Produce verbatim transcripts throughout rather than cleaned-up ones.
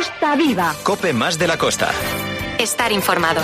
Costa Viva. COPE más de la costa. Estar informado.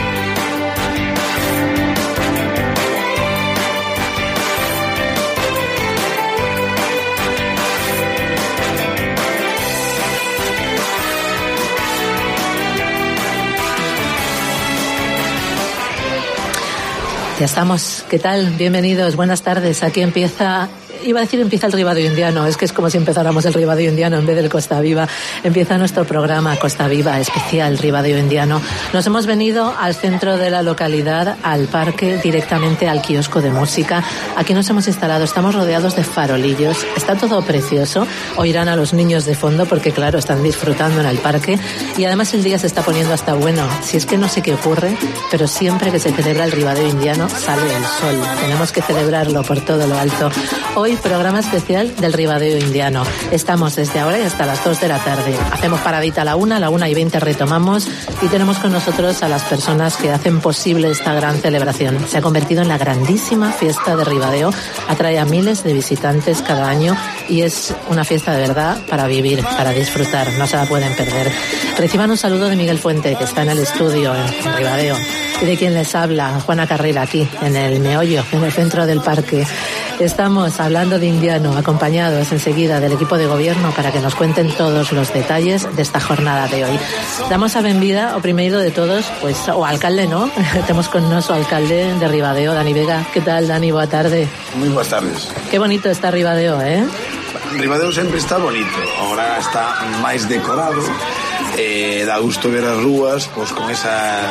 Ya estamos. ¿Qué tal? Bienvenidos. Buenas tardes. Aquí empieza... Iba a decir empieza el Ribadeo Indiano, es que es como si empezáramos el Ribadeo Indiano en vez del Costa Viva. Empieza nuestro programa Costa Viva, especial Ribadeo Indiano. Nos hemos venido al centro de la localidad, al parque, directamente al kiosco de música. Aquí nos hemos instalado, estamos rodeados de farolillos, está todo precioso. Oirán a los niños de fondo porque, claro, están disfrutando en el parque. Y además el día se está poniendo hasta bueno. Si es que no sé qué ocurre, pero siempre que se celebra el Ribadeo Indiano sale el sol. Tenemos que celebrarlo por todo lo alto. Hoy programa especial del Ribadeo Indiano. Estamos desde ahora y hasta las dos de la tarde. Hacemos paradita a la una, a la una y veinte retomamos y tenemos con nosotros a las personas que hacen posible esta gran celebración. Se ha convertido en la grandísima fiesta de Ribadeo. Atrae a miles de visitantes cada año y es una fiesta de verdad para vivir, para disfrutar. No se la pueden perder. Reciban un saludo de Miguel Fuente, que está en el estudio en Ribadeo, y de quien les habla, Juana Carrera, aquí en el meollo, en el centro del parque. Estamos hablando de Indiano, acompañados enseguida del equipo de gobierno para que nos cuenten todos los detalles de esta jornada de hoy. Damos a benvida, o primeiro de todos, pues, o alcalde, ¿no? Tenemos con nosotros o alcalde de Ribadeo, Dani Vega. ¿Qué tal, Dani? Boa tarde. Muy buenas tardes. Qué bonito está Ribadeo, ¿eh? Ribadeo sempre está bonito, ahora está máis decorado, eh, dá gusto ver as rúas pues, con esa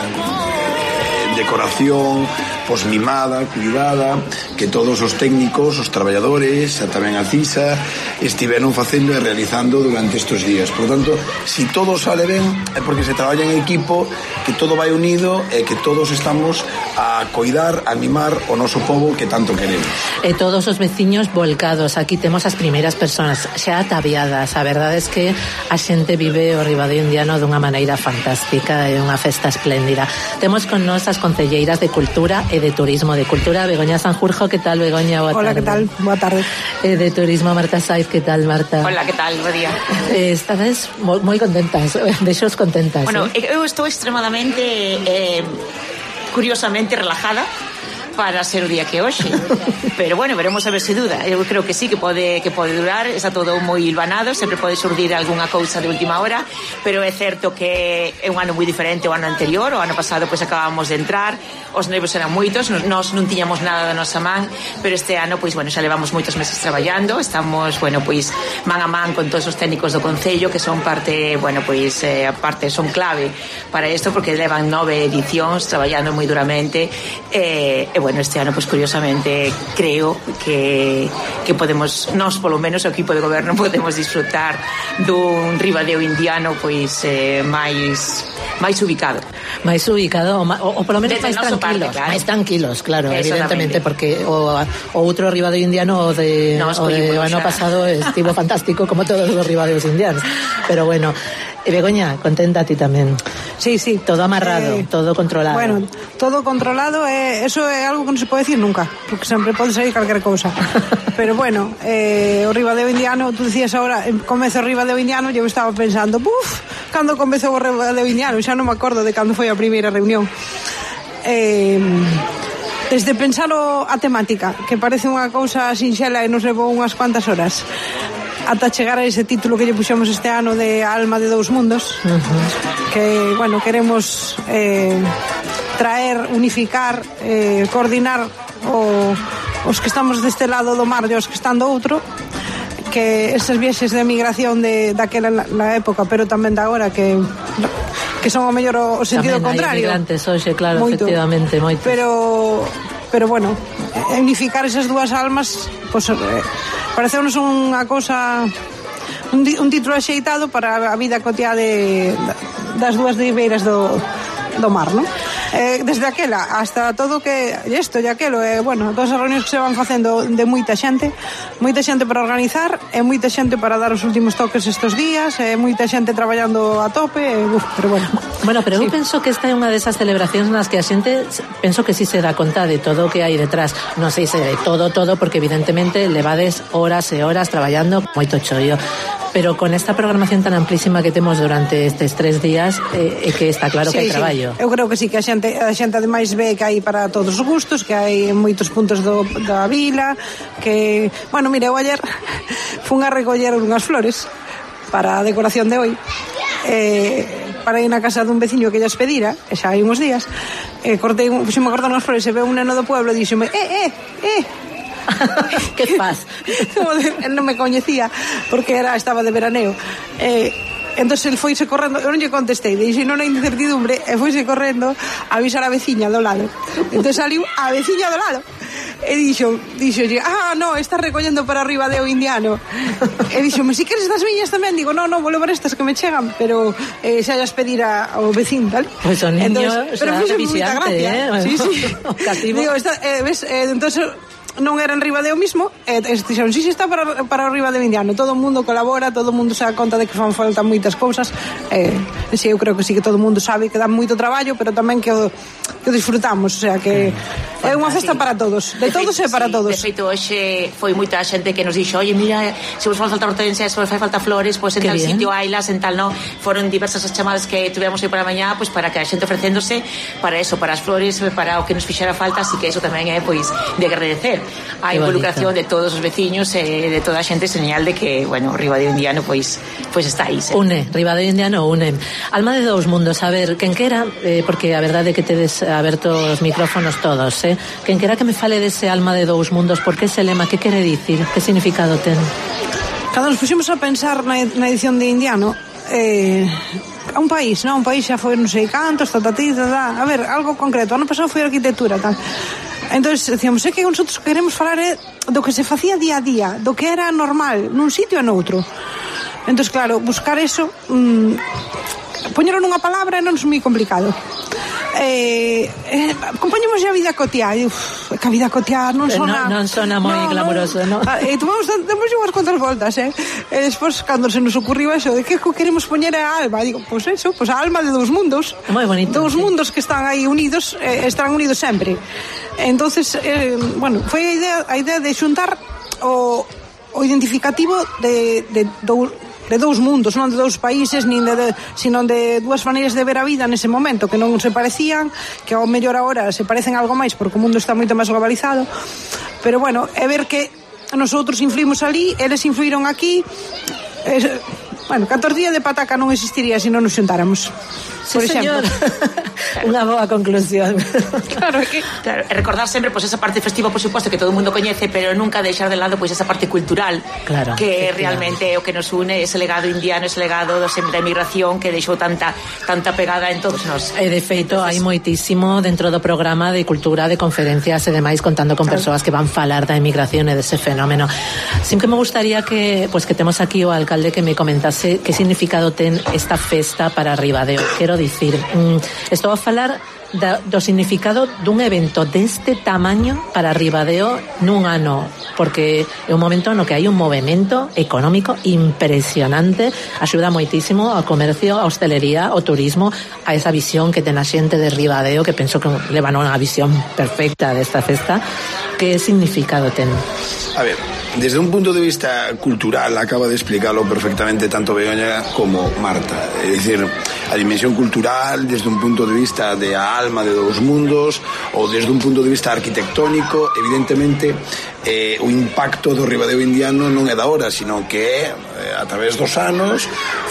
eh, decoración pues mimada, cuidada, que todos os técnicos, os traballadores, tamén a CISA, estiveron facendo e realizando durante estes días. Por tanto, si todo sale ben, é porque se traballa en equipo, que todo vai unido e que todos estamos a coidar, a mimar o noso pobo que tanto queremos. E todos os veciños volcados, aquí temos as primeiras persoas xa ataviadas. A verdade é que a xente vive o Ribadeo Indiano dunha maneira fantástica, é unha festa espléndida. Temos con nós as concelleiras de Cultura e de Turismo. De Cultura, Begoña Sanjurjo, ¿qué tal, Begoña? Boa Hola, tarde. ¿qué tal? Boa tarde. Eh, de Turismo, Marta Saiz, ¿qué tal, Marta? Hola, ¿qué tal? Bo día. Eh, estades moi, moi contentas, deixos contentas. Bueno, eh? eu estou extremadamente, eh, curiosamente relajada para ser o día que hoxe. Pero bueno, veremos a ver se duda. Eu creo que sí, que pode que pode durar, está todo moi hilvanado, sempre pode surdir algunha cousa de última hora, pero é certo que é un ano moi diferente ao ano anterior. O ano pasado pois acabamos de entrar, os nervios eran moitos, nós non tiñamos nada da nosa man, pero este ano pois bueno, xa levamos moitos meses traballando, estamos, bueno, pois man a man con todos os técnicos do concello que son parte, bueno, pois eh, parte son clave para isto porque levan nove edicións traballando moi duramente e eh, eh, bueno, este ano, pues curiosamente, creo que, que podemos, nós, polo menos, o equipo de goberno, podemos disfrutar dun Ribadeo Indiano, pois, eh, máis máis ubicado. Máis ubicado, o, o, o polo menos máis tranquilos, parte, claro. máis tranquilos, claro, evidentemente, porque o, o outro Ribadeo Indiano o de, no, o de o ano pasado estivo fantástico, como todos os Ribadeos indianos. Pero bueno, e Begoña, contenta a ti tamén. Sí, sí. Todo amarrado, eh, todo controlado. Bueno, todo controlado, eh, eso é algo que non se pode decir nunca, porque sempre pode sair calquer cousa. Pero bueno, eh, o Ribadeo Indiano, tú decías ahora, comeza o Ribadeo Indiano, eu estaba pensando, buf, cando comezou o Ribadeo Indiano, xa non me acordo de cando foi a primeira reunión. Eh, desde pensalo a temática, que parece unha cousa sinxela e nos levou unhas cuantas horas, ata chegar a ese título que lle puxemos este ano de Alma de Dous Mundos, uh-huh. que, bueno, queremos eh, traer, unificar, eh, coordinar o, os que estamos deste lado do mar e os que están do outro, que esas viaxes de migración de daquela na época, pero tamén da agora, que que son o mellor o sentido tamén contrario. Tamén hai migrantes hoxe, claro, moito, efectivamente, moito. Pero, pero bueno, unificar esas dúas almas, pues, eh, pareceunos unha cousa, un, un título axeitado para a vida cotiá de, das dúas ribeiras do, do mar, non? Eh, desde aquela hasta todo que isto e aquelo, eh, bueno, todas as reunións que se van facendo de moita xente, moita xente para organizar e moita xente para dar os últimos toques estes días, e moita xente traballando a tope, e, uf, pero bueno. Bueno, pero sí. eu penso que esta é unha desas celebracións nas que a xente penso que sí se dá conta de todo o que hai detrás. Non sei se de todo, todo, porque evidentemente levades horas e horas traballando moito chollo. pero con esta programación tan amplísima que temos durante estes tres días, é eh, que está claro sí, que hai sí. traballo. Eu creo que sí, que a xente, a xente ademais ve que hai para todos os gustos, que hai moitos puntos do, da vila, que, bueno, mira, eu ayer fun a recoller unhas flores para a decoración de hoy, eh, para ir na casa dun veciño que llas pedira, e xa hai uns días, eh, cortei, puxime a cortar unhas flores e veo un neno do pueblo e díxome, eh, eh, eh, que faz? Él non me coñecía porque era estaba de veraneo. Eh, entonces el foise correndo, eu non lle contestei, deixei non hai incertidumbre e foise correndo a avisar a veciña do lado. Entonces saliu a veciña do lado. E dixo, dixo, ah, no, estás recollendo para arriba de o indiano. E dixo, me si queres estas viñas tamén? Digo, no, no, vou levar estas que me chegan, pero eh, xa llas pedir ao vecín, tal. Pois pues o niño, entonces, pero será viciante, eh? Sí, sí. Cativo. Digo, esta, eh, ves, eh, entonces non era en Ribadeo mismo, e eh, dixeron, si, si está para, para o Ribadeo indiano, todo o mundo colabora, todo o mundo se dá conta de que fan falta moitas cousas, eh, si, eu creo que sí que todo o mundo sabe que dá moito traballo, pero tamén que o, que o disfrutamos, o sea, que é unha festa para todos, de, de todos feito, e para sí, todos. De feito, hoxe foi moita xente que nos dixo, oye, mira, se vos faz falta hortensias, se vos faz falta flores, pois pues en tal bien. Sitio hailas, en tal no, foron diversas as chamadas que tivemos aí para mañá, pois pues para que a xente ofrecéndose para eso, para as flores, para o que nos fixera falta, así que eso tamén é, pois, de agradecer a involucración de todos os veciños e eh, de toda a xente, señal de que, bueno, Ribadeo Indiano pois pois está aí. ¿sí? Une, Ribadeo Indiano une. Alma de dous mundos, a ver, quen quera, eh, porque a verdade é que tedes aberto os micrófonos todos, eh? Quen quera que me fale dese alma de dous mundos, por que ese lema, que quere dicir, que significado ten? Cando nos puxemos a pensar na, na edición de Indiano, eh, a un país, non? Un país xa foi non sei cantos, tatatí, tatá, a ver, algo concreto. Ano pasado foi arquitectura, tal. Entonces decíamos, é que nosotros queremos falar é do que se facía día a día, do que era normal nun sitio e noutro. Entonces, claro, buscar eso, mmm, poñero nunha palabra non é moi complicado. Eh, eh, acompañamos a vida cotiá, e uf, que a vida cotiá non sona non, non sona moi no, glamuroso, non? No. E tomamos damos unhas contas voltas, eh? E despois cando se nos ocurriu eso de que queremos poñer a alma, digo, pois pues eso, pois pues a alma de dous mundos. Moi bonito. Dous sí. mundos que están aí unidos, eh, están unidos sempre. Entonces, eh, bueno, foi a idea a idea de xuntar o o identificativo de de dous de dous mundos, non de dous países, nin de, de, sino de dúas maneiras de ver a vida nese momento, que non se parecían, que ao mellor agora se parecen algo máis porque o mundo está moito máis globalizado, pero bueno, é ver que nosotros influímos ali, eles influíron aquí, eh, bueno, catorce días de pataca non existiría se non nos xuntáramos. Por sí, exemplo. Unha boa conclusión. Claro, que claro, recordar sempre pois esa parte festiva, por suposto, que todo o mundo coñece, pero nunca deixar de lado pois esa parte cultural, claro, que sí, realmente é o que nos une, ese legado indiano, ese legado sempre da emigración que deixou tanta tanta pegada en todos nós. E de feito, entonces, hai moitísimo dentro do programa de cultura, de conferencias e demais, contando con claro. persoas que van falar da emigración e dese fenómeno. Sempre me gustaría que, pues, que temos aquí o alcalde que me comentase que significado ten esta festa para Ribadeo. Quero dicir, mm, estou a falar da, do significado dun evento deste tamaño para Ribadeo nun ano, porque é un momento no que hai un movimento económico impresionante, axuda moitísimo ao comercio, a hostelería, ao turismo, a esa visión que ten a xente de Ribadeo, que penso que levan unha visión perfecta desta festa. Que significado ten? A ver, desde un punto de vista cultural acaba de explicarlo perfectamente tanto Begoña como Marta, é dicir, a dimensión cultural desde un punto de vista de a alma de dous mundos ou desde un punto de vista arquitectónico, evidentemente eh, o impacto do Ribadeo Indiano non é da hora, sino que eh, a través dos anos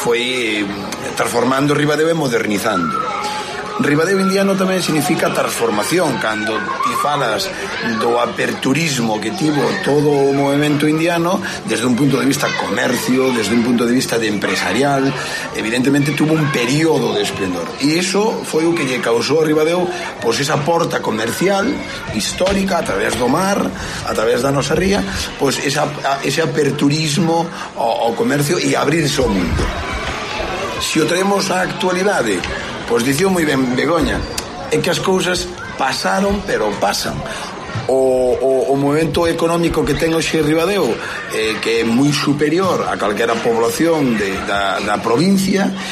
foi transformando Ribadeo e modernizando. Ribadeo Indiano tamén significa transformación. Cando ti falas do aperturismo que tivo todo o movimento indiano desde un punto de vista comercio, desde un punto de vista de empresarial, evidentemente tuvo un período de esplendor, e iso foi o que lle causou a Ribadeo pois esa porta comercial histórica a través do mar, a través da nosa ría, pois esa, ese aperturismo ao, ao comercio e abrirse ao mundo. Se o traemos á actualidade, pois dicía moi ben Begoña, é que as cousas pasaron, pero pasan. O, o, o movimento económico que ten hoxe Ribadeo, eh, que é moi superior a calquera población de, da, da provincia,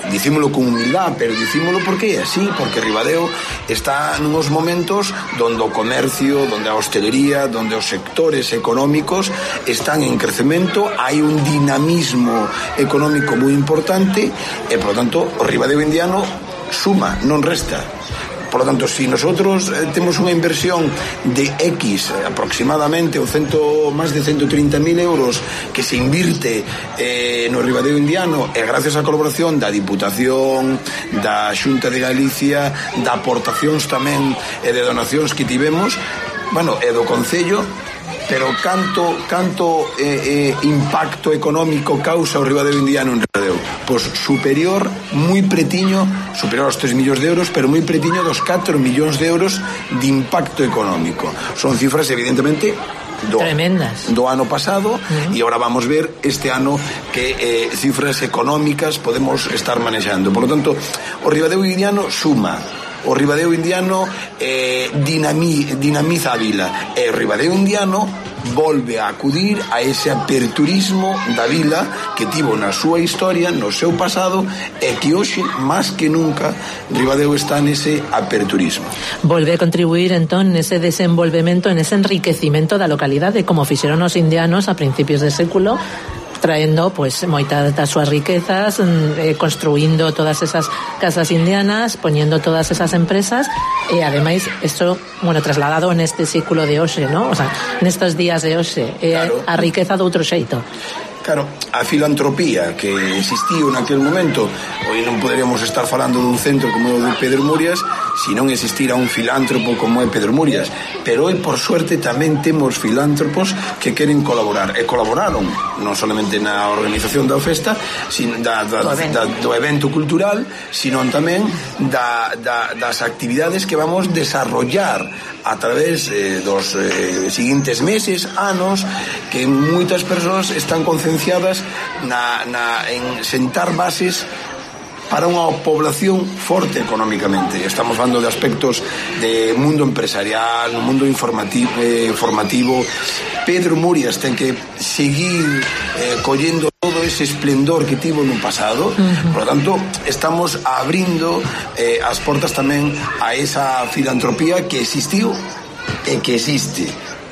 dicímolo con humildad, pero dicímolo porque é así, porque Ribadeo está nunos momentos donde o comercio, donde a hostelería, donde os sectores económicos están en crecemento, hai un dinamismo económico moi importante e, por lo tanto, o Ribadeo indiano suma, non resta. Por lo tanto, si nosotros eh, temos unha inversión de X, aproximadamente o cento, máis de ciento trinta mil euros que se invirte eh, no Ribadeo indiano, e gracias á colaboración da Diputación, da Xunta de Galicia, da aportacións tamén e de donacións que tivemos, bueno, e do Concello, pero canto canto eh, eh, impacto económico causa o Ribadeo indiano en Ribadeo? Pois superior, moi pretiño, superior aos tres millóns de euros, pero moi pretiño dos catro millóns de euros de impacto económico. Son cifras evidentemente do, tremendas do ano pasado, uh-huh. E agora vamos ver este ano que eh, cifras económicas podemos estar manexando. Por lo tanto, o Ribadeo indiano suma. O Ribadeo indiano eh, dinami, dinamiza a vila, e o Ribadeo indiano volve a acudir a ese aperturismo da vila que tivo na súa historia, no seu pasado, e que hoxe, máis que nunca, Ribadeo está nese aperturismo. Volve a contribuir entón nese desenvolvemento, en ese enriquecimento da localidade, como fixeron os indianos a principios de século, traendo pues moitas das súas riquezas, eh, construindo todas esas casas indianas, poniendo todas esas empresas, e ademais isto, bueno, trasladado neste século de hoxe, ¿no? O sea, nestos días de hoxe, eh, claro. A riqueza de outro xeito. Claro, a filantropía que existiu naquel momento, hoy non poderíamos estar falando dun centro como o de Pedro Murias se non existira un filántropo como é Pedro Murias, pero hoy por suerte tamén temos filántropos que queren colaborar, e colaboraron non solamente na organización da festa, sino da, da, da, do evento cultural, sino tamén da, da, das actividades que vamos desarrollar a través eh, dos eh, seguintes meses, anos, que moitas persoas están concienciadas na, na, en sentar bases para unha población forte económicamente. Estamos falando de aspectos de mundo empresarial, no mundo informativo, eh, formativo. Pedro Murias ten que seguir eh, collendo todo ese esplendor que tivo no pasado. Uh-huh. Por lo tanto, estamos abrindo eh, as portas tamén a esa filantropía que existiu e que existe.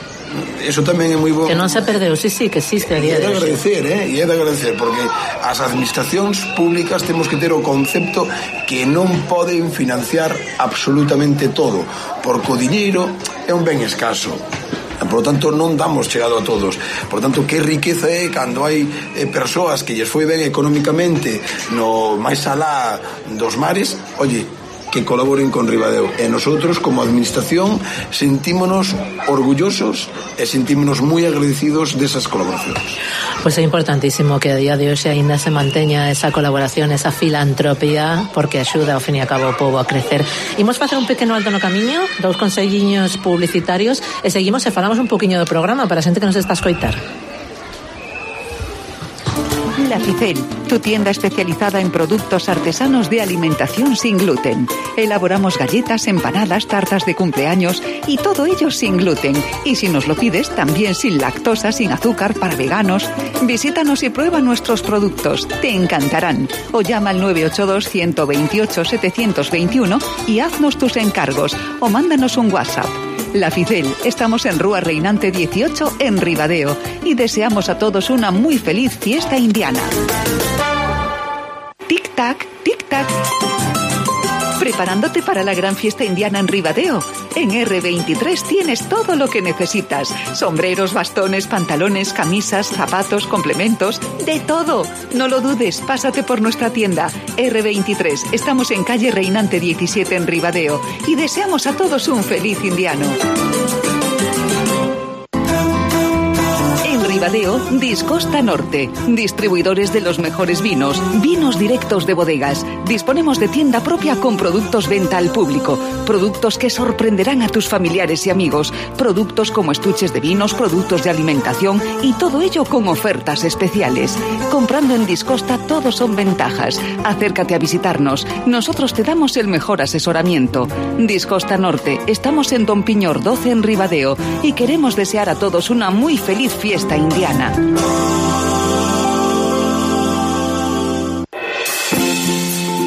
Eso tamén é moi bo. Que non se perdeu, sí, sí, que existe a día de hoxe. E é de agradecer, eh? E é de agradecer, porque as administracións públicas temos que ter o concepto que non poden financiar absolutamente todo, porque o diñeiro é un ben escaso. Por lo tanto, non damos chegado a todos. Por lo tanto, que riqueza é cando hai eh, persoas que lles foi ben económicamente no máis alá dos mares, oye, que colaboren con Ribadeo. E nosotros, como administración, sentímonos orgullosos e sentímonos moi agradecidos desas colaboracións. Pois é importantísimo que a día de hoxe aínda se manteña esa colaboración, esa filantropía, porque axuda ao fin e a cabo o povo a crecer. Imos facer un pequeno alto no camiño, dous conselliños publicitarios, e seguimos e falamos un poquinho do programa para a xente que nos está a escoitar. La Ficel, tu tienda especializada en productos artesanos de alimentación sin gluten. Elaboramos galletas, empanadas, tartas de cumpleaños y todo ello sin gluten. Y si nos lo pides, también sin lactosa, sin azúcar, para veganos. Visítanos y prueba nuestros productos. Te encantarán. O llama al nueve ocho dos, uno dos ocho, siete dos uno y haznos tus encargos. O mándanos un WhatsApp. La Ficel, estamos en Rúa Reinante dieciocho en Ribadeo y deseamos a todos una muy feliz fiesta indiana. Tic-tac, tic-tac. Preparándote para la gran fiesta indiana en Ribadeo. En erre veintitrés tienes todo lo que necesitas. Sombreros, bastones, pantalones, camisas, zapatos, complementos, de todo. No lo dudes, pásate por nuestra tienda. erre veintitrés, estamos en calle Reinante diecisiete en Ribadeo y deseamos a todos un feliz indiano. Ribadeo, Discosta Norte. Distribuidores de los mejores vinos, vinos directos de bodegas. Disponemos de tienda propia con productos venta al público. Productos que sorprenderán a tus familiares y amigos. Productos como estuches de vinos, productos de alimentación y todo ello con ofertas especiales. Comprando en Discosta todo son ventajas. Acércate a visitarnos. Nosotros te damos el mejor asesoramiento. Discosta Norte. Estamos en Don Piñor doce en Ribadeo y queremos desear a todos una muy feliz fiesta indiana.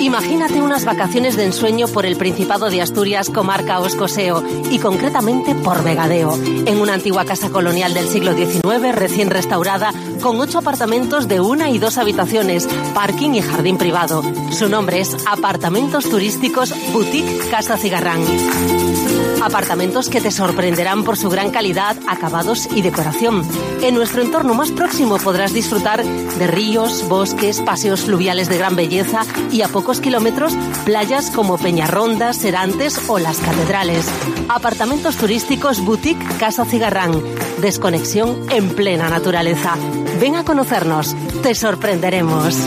Imagínate unas vacaciones de ensueño por el Principado de Asturias, comarca Oscoseo, y concretamente por Vegadeo, en una antigua casa colonial del siglo diecinueve, recién restaurada, con ocho apartamentos de una y dos habitaciones, parking y jardín privado. Su nombre es Apartamentos Turísticos Boutique Casa Cigarrán. Apartamentos que te sorprenderán por su gran calidad, acabados y decoración. En nuestro entorno más próximo podrás disfrutar de ríos, bosques, paseos fluviales de gran belleza y a pocos kilómetros playas como Peñarronda, Serantes o Las Catedrales. Apartamentos turísticos Boutique Casa Cigarrán. Desconexión en plena naturaleza. Ven a conocernos, te sorprenderemos.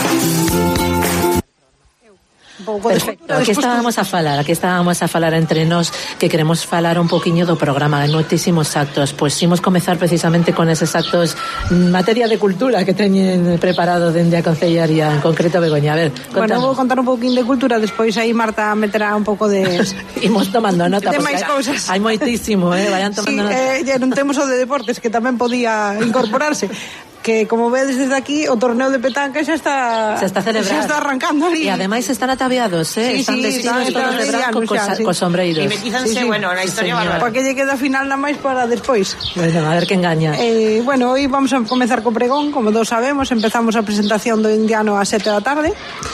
Perfecto, aquí estábamos a falar, aquí estábamos a falar entre nós que queremos falar un poquinho do programa de moitísimos actos, pois imos comezar precisamente con eses actos en materia de cultura que teñen preparado dende a Concellaría, en concreto Begoña. A ver, contanos. Bueno, vou contar un pouquín de cultura, despois aí Marta meterá un pouco de... Imos tomando nota, de porque máis cousas. Hai moitísimo, eh, vayan tomando sí, nota. Eh, ya non temos o de deportes, que tamén podía incorporarse. Que como vedes desde aquí o torneo de petanca xa está se está celebrando, xa está arrancando ali. E ademais están ataviados, eh, sí, están sí, vestidos están, todos de branco co, sí. co sombreiros. Y metízanse, sí, sí. Bueno, na historia bárbara. Para que lle queda final na máis para despois. Bueno, a ver que engaña. Eh, bueno, hoy vamos a comezar co pregón, como todos sabemos, empezamos a presentación do indiano a sete da tarde.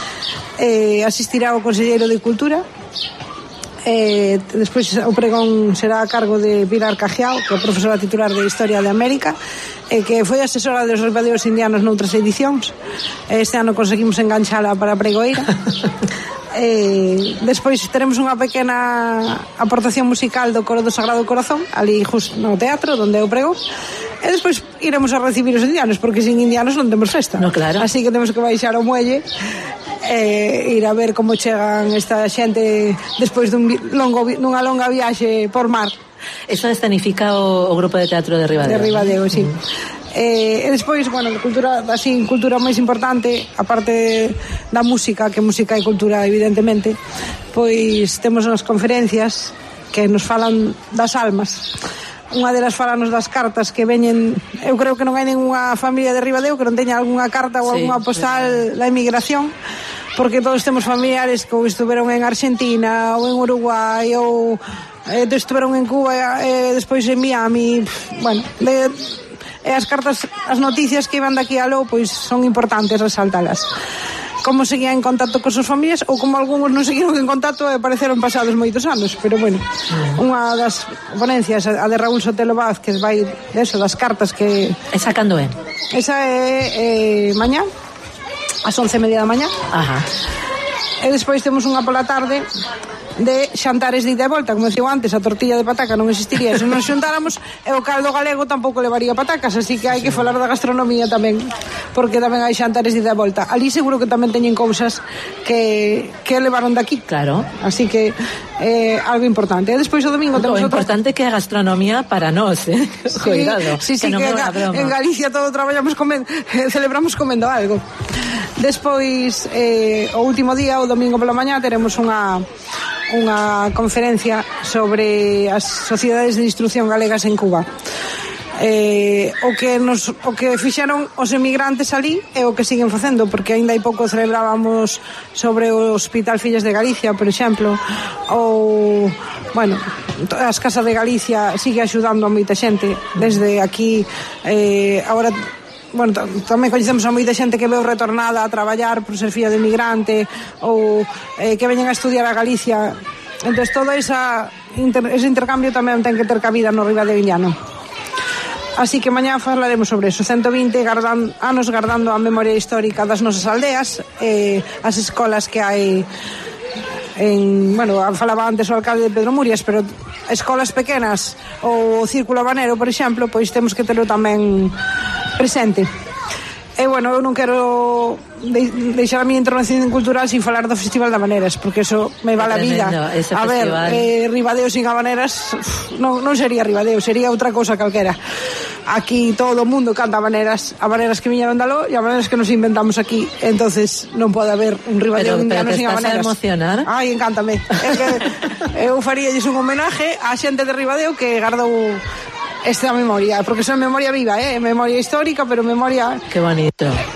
Eh, asistirá o conselleiro de Cultura. Eh, despois o pregón será a cargo de Pilar Cajiao, que é profesora titular de Historia de América, e eh, que foi asesora dos ribadeos indianos noutras edicións. Este ano conseguimos enganchala para a pregoeira. Eh, despois teremos unha pequena aportación musical do Coro do Sagrado Corazón, ali justo no teatro onde é o pregón. E despois iremos a recibir os indianos, porque sin indianos non temos festa. No, claro. Así que temos que baixar ao muelle e ir a ver como chegan esta xente despois dun longo, dunha longa viaxe por mar. Eso escenifica o, o grupo de teatro de Ribadeo. De Ribadeo, sí. Mm. Eh, e despois, bueno, cultura, así, cultura máis importante, aparte da música, que música e cultura, evidentemente, pois temos unhas conferencias que nos falan das almas. Unha delas falanos das cartas que veñen. Eu creo que non hai ninguna familia de Ribadeo que non teña algunha carta ou sí, algunha postal da emigración, porque todos temos familiares que estuveron en Argentina ou en Uruguai ou eh, estuveron en Cuba e eh, despois en Miami. Bueno, de, e as cartas, as noticias que iban daqui a lo, pois son importantes resaltalas. Como seguían en contacto con sus familias ou como algúns non seguiron en contacto e apareceron pasados moitos anos, pero bueno, unha das ponencias, a de Raúl Sotelo Vázquez, vai eso, das cartas que... Esa cando é? Esa é eh, mañá, ás once e media da mañá. Ajá. E despois temos unha pola tarde de xantares de ida e volta, como dicía antes, a tortilla de pataca non existiría se non xuntáramos, e o caldo galego tampouco levaría patacas, así que hai que falar da gastronomía tamén, porque tamén hai xantares de ida e volta. Ali seguro que tamén teñen cousas que, que levaron daqui. Claro. Así que eh, algo importante. E despois o domingo temos o importante outra... que a gastronomía para nós, eh? Sí, cuidado, sí, sí, que non que é unha broma. En Galicia todo traballamos comendo, celebramos comendo algo. Despois eh, o último día, o domingo pola mañá, teremos unha unha conferencia sobre as sociedades de instrucción galegas en Cuba. Eh, o que nos o que fixeron os emigrantes ali é o que siguen facendo, porque aínda hai pouco celebrábamos sobre o Hospital Fillas de Galicia, por exemplo, ou bueno, as Casas de Galicia sigue axudando a moita xente desde aquí. Eh, agora bueno, tamén coñecemos a moita xente que veu retornada a traballar por ser filla de migrante ou eh, que veñen a estudiar a Galicia. Entón, todo esa inter, ese intercambio tamén ten que ter cabida no Ribadeo indiano. Así que mañá falaremos sobre eso. ciento vinte gardan, anos gardando a memoria histórica das nosas aldeas, eh, as escolas que hai en, bueno, falaba antes o alcalde de Pedro Murias, pero escolas pequenas ou o Círculo Habanero, por exemplo, pois temos que telo tamén presente. E bueno, eu non quero de, deixar a miña intervención cultural sin falar do Festival de Habaneras, porque eso me va la vida. A ver, eh, Ribadeo sin habaneras non, non sería Ribadeo, sería outra cousa calquera. Aquí todo o mundo canta habaneras, habaneras que viñeron dalo e habaneras que nos inventamos aquí. Entonces non pode haber un Ribadeo pero, indiano sin habaneras. Pero te estás a emocionar. Ai, encántame. É que eu faríalles un homenaje á xente de Ribadeo que gardou esta memoria, porque son memoria viva, eh, memoria histórica, pero memoria... Qué bonito.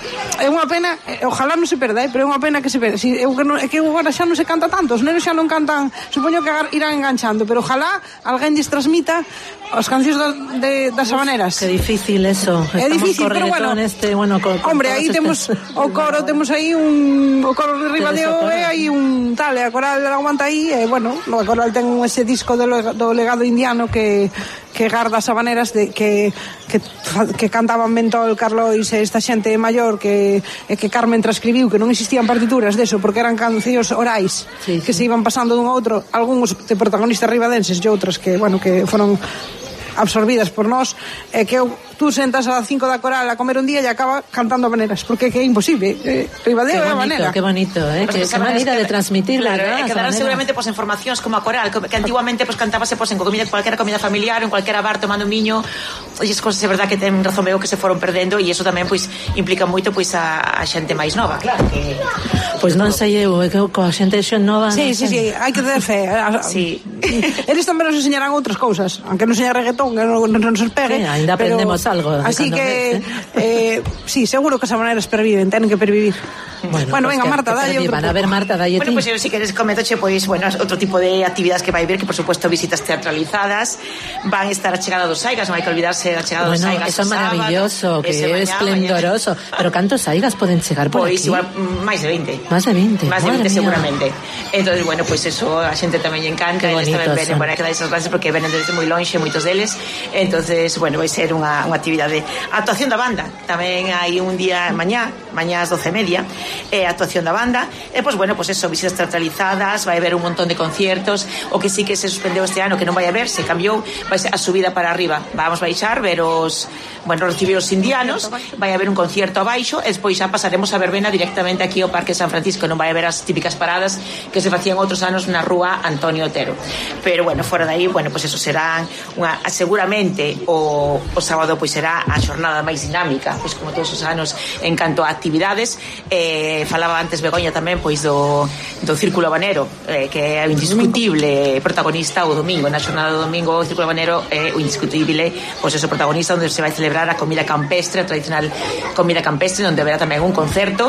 é unha pena, eh, ojalá non se perda, eh, pero é unha pena que se perda. Si, eu, que non, é que agora xa non se canta tanto, os nenos xa non cantan, supoño que irán enganchando, pero ojalá alguén lles transmita as cancións da, de, das habaneras. Qué difícil eso. É difícil, pero bueno, este, bueno con, con hombre, aí temos este... o coro, temos aí un o coro de Ribadeo e aí un tal, e a coral aguanta aí, e bueno, a coral ten ese disco do, do legado indiano que que garda as habaneras de, que, que que cantaban Mentol, Carlois e esta xente maior que e que Carmen transcribiu, que non existían partituras deso porque eran cancións orais, sí, que sí. se iban pasando dun a outro, algúns de protagonistas ribadenses e outras que, bueno, que foron absorbidas por nós, e que eu, tú sentas a las cinco da coral a comer un día e acaba cantando habaneras, porque que é imposible, eh, Ribadeo é habanera. Qué bonito, eh, que, que manera de transmitir, claro, ¿verdad? E quedarán seguramente pues, en formacións como a coral, que, que antiguamente pues, cantábase pues, en comida, cualquier comida familiar, en cualquier bar tomando un miño, e as cosas é verdad que ten razón veo que se foron perdendo, e iso tamén pues, implica moito pues, a, a xente máis nova, claro que... Pois pues non sei eu, é que coa xente xen nova... Sí, sí, sí, hai que ter fe. Sí. Eles tamén nos enseñarán outras cousas, aunque non seña reggaetón, que non, non nos pegue. Sí, ainda aprendemos pero, algo. Así que, eh, sí, seguro que as habaneras perviven, tenen que pervivir. Bueno, bueno pues venga, que, Marta, que dalle outro. A ver, Marta, dalle Bueno, pues eu, si queres cometoche, pois, bueno, outro tipo de actividades que vai ver, que por supuesto visitas teatralizadas, van estar a chegada dos Saigas, non hai que olvidarse a chegada dos bueno, Saigas. Eso é maravilloso, que é esplendoroso. Mañana. Pero cantos Saigas poden chegar por pois, aquí? Pois, igual, máis de veinte. Máis de veinte, Máis de veinte, seguramente. Entonces, bueno, pues eso a xente tamén lle encanta, eles tamén venen, bueno, hai que dar esas clases porque venen desde moi lonxe, moitos deles. Entonces, bueno, vai ser unha, unha actividade. A actuación da banda, tamén hai un día mañá, mañá ás doce e media, é a actuación da banda, e pois, bueno, pues eso, visitas teatralizadas, vai haber un montón de conciertos, o que sí que se suspendeu este ano, que non vai haber, se cambiou, vai ser a subida para arriba. Vamos baixar, ver os, bueno, recibir os indianos, vai haber un concierto abaixo, e despois xa pasaremos a verbena directamente aquí ao Parque San Francisco, non vai haber as típicas paradas que se facían outros anos na rúa Antonio Otero. Pero bueno, fora de aí, bueno, pues eso serán unha, seguramente o, o sábado pois será a xornada máis dinámica, pois como todos os anos en canto a actividades. Eh, falaba antes Begoña tamén pois do, do Círculo Habanero, eh, que é o indiscutible protagonista o domingo, na xornada do domingo o Círculo Habanero é o indiscutible, pois eso, protagonista, onde se vai celebrar a comida campestre, a tradicional comida campestre, onde haberá tamén un concerto.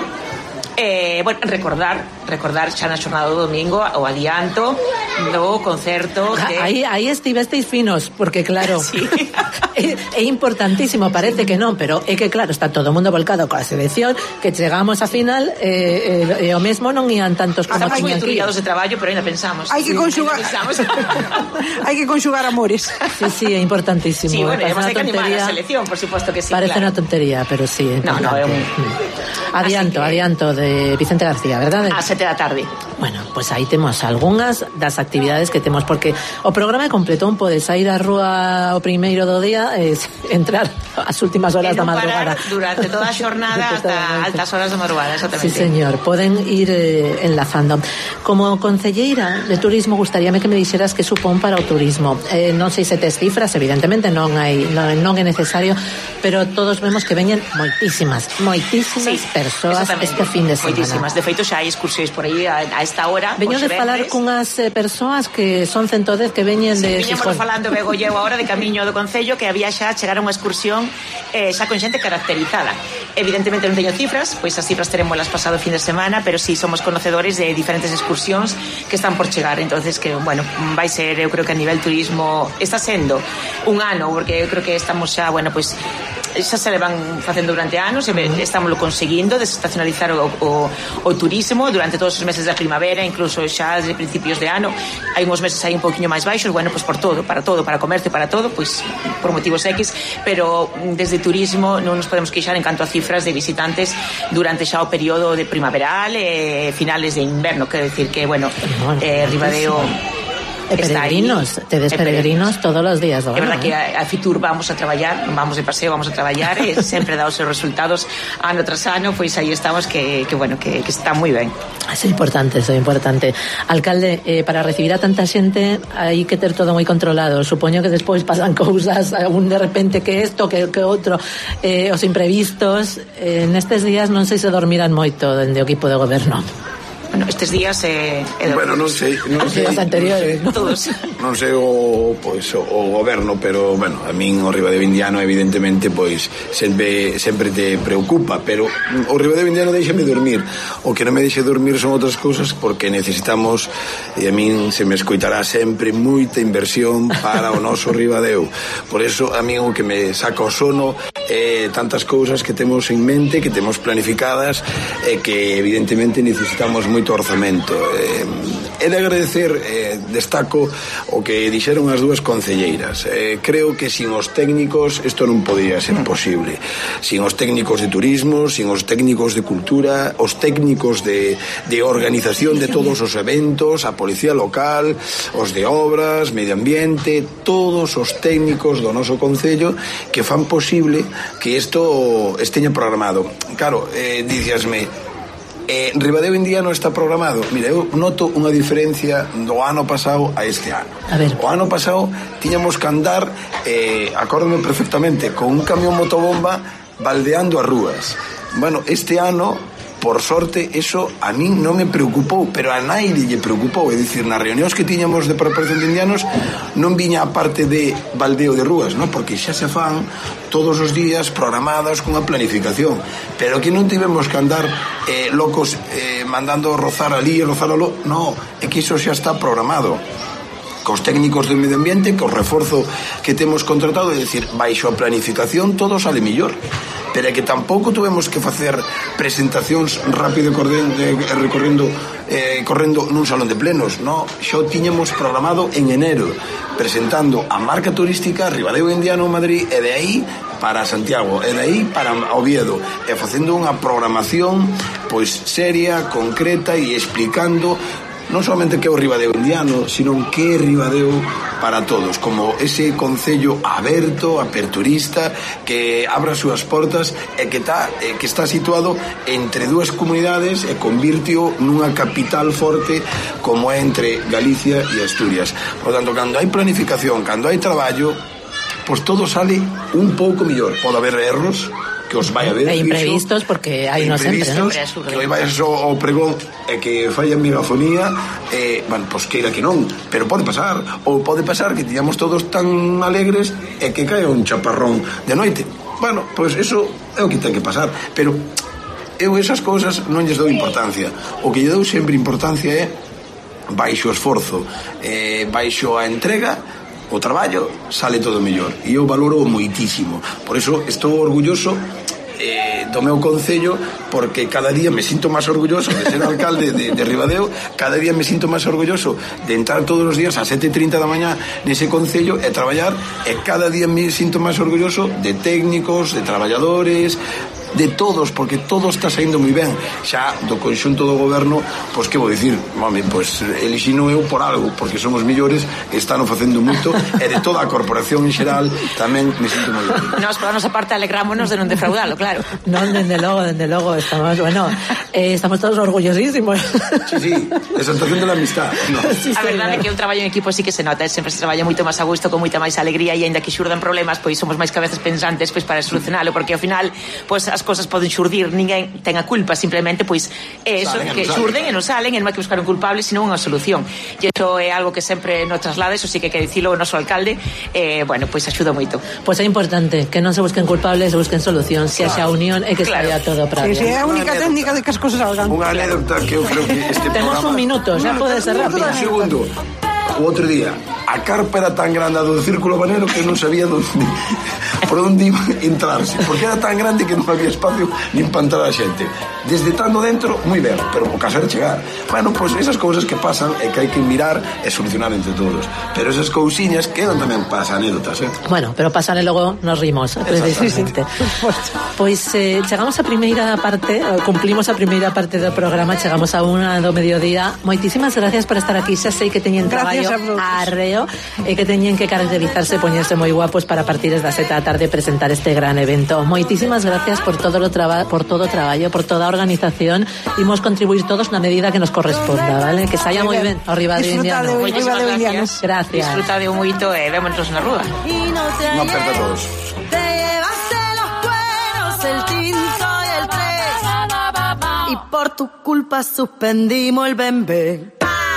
Eh, bueno, recordar recordar xa na xornada do domingo o adianto do concerto de... aí, aí estivesteis finos, porque claro sí. é, é importantísimo, parece que non, pero é que claro, está todo o mundo volcado coa selección, que chegamos a final e eh, eh, o mesmo non ian tantos como Estamos tiñan moi de traballo, pero ainda pensamos hai que sí, conxugar hai que conxugar amores. Sí, sí, é importantísimo. Sí, bueno, además hai que animar a selección, por suposto que sí. Parece claro. unha tontería, pero sí, é no, no, é un... adianto, que... adianto de Vicente García, verdade? A sete da tarde. Bueno, pois pues aí temos algunhas das actividades que temos, porque o programa é completo, un pode sair á rúa o primeiro do día e entrar as últimas horas da madrugada. Durante toda a xornada hasta altas horas da madrugada, exactamente. Sí, señor, poden ir eh, enlazando. Como concelleira de turismo, gustaríame que me dixeras que supón para o turismo. Eh, non sei se tes cifras, evidentemente non hai non, non é necesario, pero todos vemos que veñen moitísimas, moitísimas sí, persoas este fin de semana. Moitísimas. De feito, xa hai excursións por aí a, a esta hora. Veño de falar cunhas eh, persoas que son ciento dez que veñen sí, de Gijón. Falando Begolleu agora de camiño do Concello, que había xa chegar a unha excursión eh, xa con xente caracterizada. Evidentemente non teño cifras, pois as cifras teremos pasado fin de semana, pero sí somos conocedores de diferentes excursións que están por chegar. Entonces que, bueno, vai ser, eu creo que a nivel turismo está sendo un ano, porque eu creo que estamos xa, bueno, pois xa se levan facendo durante anos, e estamos lo conseguindo desestacionalizar o, o, o turismo durante todos os meses da primavera, incluso xa desde principios de ano. Hai uns meses aí un poquinho máis baixos, bueno, pois por todo, para todo, para comercio, para todo, pois por motivos X, pero desde turismo non nos podemos queixar en canto a cifras de visitantes durante xa o período de primaveral e eh, finales de inverno, quero decir que, bueno, eh, Ribadeo E peregrinos, tedes peregrinos todos os días do ano. É verdad eh? que a, a Fitur vamos a traballar, vamos de paseo, vamos a traballar, e sempre dá os seus resultados ano tras ano, pois aí estamos que, que bueno, que, que está moi ben. É importante, é importante. Alcalde, eh, para recibir a tanta xente hai que ter todo moi controlado. Supoño que despois pasan cousas, un de repente que isto, que, que outro, eh, os imprevistos. Eh, nestes días non sei se dormirán moito dende o equipo de goberno. bueno, estes días eh, é bueno, non sei, non sei, días anteriores, non sei, todos. Non sei o, pois, o, o goberno, pero, bueno, a min o Ribadeo Indiano, evidentemente, pois, sempre, sempre te preocupa, pero o Ribadeo Indiano deixame dormir. O que non me deixe dormir son outras cousas, porque necesitamos, e a min se me escoitará sempre, moita inversión para o noso Ribadeo. Por eso, a min o que me saca o sono é tantas cousas que temos en mente, que temos planificadas, e que, evidentemente, necesitamos moito orzamento. Eh, é de agradecer, eh, destaco o que dixeron as dúas concelleiras. Eh, creo que sin os técnicos isto non podía ser posible. Sin os técnicos de turismo, sin os técnicos de cultura, os técnicos de, de organización de todos os eventos, a policía local, os de obras, medio ambiente, todos os técnicos do noso concello que fan posible que isto esteña programado. Claro, eh, dicíasme, Eh, Ribadeo Indiano está programado. Mira, eu noto unha diferencia do ano pasado a este ano. A ver. O ano pasado tiñamos que andar, eh, acórdome perfectamente, con un camión motobomba baldeando as rúas. Bueno, este ano, por sorte, eso a min non me preocupou, pero a naide lle preocupou. É dicir, nas reunións que tiñamos de preparación de indianos non viña a parte de baldeo de rúas, non? Porque xa se fan todos os días programadas cunha planificación, pero que non tivemos que andar eh, locos eh, mandando rozar ali e rozar aló. No, é que iso xa está programado cos técnicos do medio ambiente, cos reforzo que temos contratado, é dicir, baixo a planificación todo sale mellor. Pero é que tampouco tuvemos que facer presentacións rápido correndo, recorrendo eh, correndo nun salón de plenos, no, xa o tiñamos programado en enero, presentando a marca turística Ribadeo Indiano Madrid, e de aí para Santiago, e de aí para Oviedo, e facendo unha programación pois seria, concreta, e explicando non solamente que é o Ribadeo Indiano, sino que é Ribadeo para todos, como ese concello aberto, aperturista, que abra as súas portas e que está, eh, que está situado entre dúas comunidades e convirtio nunha capital forte como é entre Galicia e Asturias. Por tanto, cando hai planificación, cando hai traballo, pois todo sale un pouco mellor. Pode haber erros, que os vai a ver, e imprevistos, fixo, porque hai non sempre, non? Que vai vayas ao pregón e que falla a megafonía, eh, bueno, pois queira que non, pero pode pasar, ou pode pasar que tiñamos todos tan alegres e que cae un chaparrón de noite. Bueno, pois eso é o que ten que pasar, pero eu esas cousas non lles dou importancia. O que lle dou sempre importancia é baixo esforzo, eh, baixo a entrega, o traballo sale todo mellor, e eu valoro moitísimo. Por iso estou orgulloso eh, do meu concello, porque cada día me sinto máis orgulloso de ser alcalde de, de Ribadeo, cada día me sinto máis orgulloso de entrar todos os días a sete e trinta da mañá nese concello e traballar, e cada día me sinto máis orgulloso de técnicos, de traballadores, de todos, porque todo está saindo moi ben. Xa do conxunto do goberno, pois que vou dicir, mami, pois elixino eu por algo, porque somos millores e están facendo moito, e de toda a corporación en xeral tamén me sinto moi ben. Nós, por a nosa parte, alegrámonos de non defraudalo, claro. Non, dende logo, dende logo, estamos, bueno, eh, estamos todos orgullosísimos. Sí, sí, exaltación de la amistad. No. Sí, a verdade é que un traballo en equipo sí que se nota, sempre se traballa moito máis a gusto, con moita máis alegría, e aínda que xurdan problemas, pois somos máis cabezas pensantes pois para solucionalo, porque ao final, pois as cosas poden xurdir, ninguén ten a culpa, simplemente pois é eso, salen, que xurden e non salen, e non hai que buscar un culpable, sino unha solución. E iso é algo que sempre nos traslada, eso sí que quere dicilo o noso alcalde, eh, bueno, pois axuda moito. Pois é importante que non se busquen culpables, se busquen solución, se haxa unión e que claro. Saia todo para sí, sí, é a única técnica de que as cosas salgan. Unha anécdota que eu creo que este Temos programa... un minuto, xa pode ser rápido. Un segundo. O outro día, a carpa era tan grande do círculo banero que non sabía donde, por onde iba a entrarse, porque era tan grande que non había espacio nin para entrar a xente. Desde estando dentro, moi ben, pero o caso era chegar. Bueno, pois pues, esas cousas que pasan e que hai que mirar e solucionar entre todos. Pero esas cousiñas quedan tamén para as anécdotas, eh? Bueno, pero pasan e logo nos rimos, precisamente. Pois eh, chegamos a primeira parte, cumplimos a primeira parte do programa, chegamos a unha do mediodía. Moitísimas gracias por estar aquí, xa sei que teñen traballo arreo e que teñen que caracterizarse, poñerse moi guapos para partir das sete da tarde presentar este gran evento. Moitísimas gracias por todo o traba, por todo o traballo, por toda a organización. Imos contribuir todos na medida que nos corresponda, vale? Que saia moi ben ao Ribadeo Indiano. Moitísimas gracias. Gracias. Disfrutade moito e vémonos na rúa. Unha aperta a todos. Te llevaste los cueros, el tinto y el tres. Y por tu culpa suspendimos el bembé.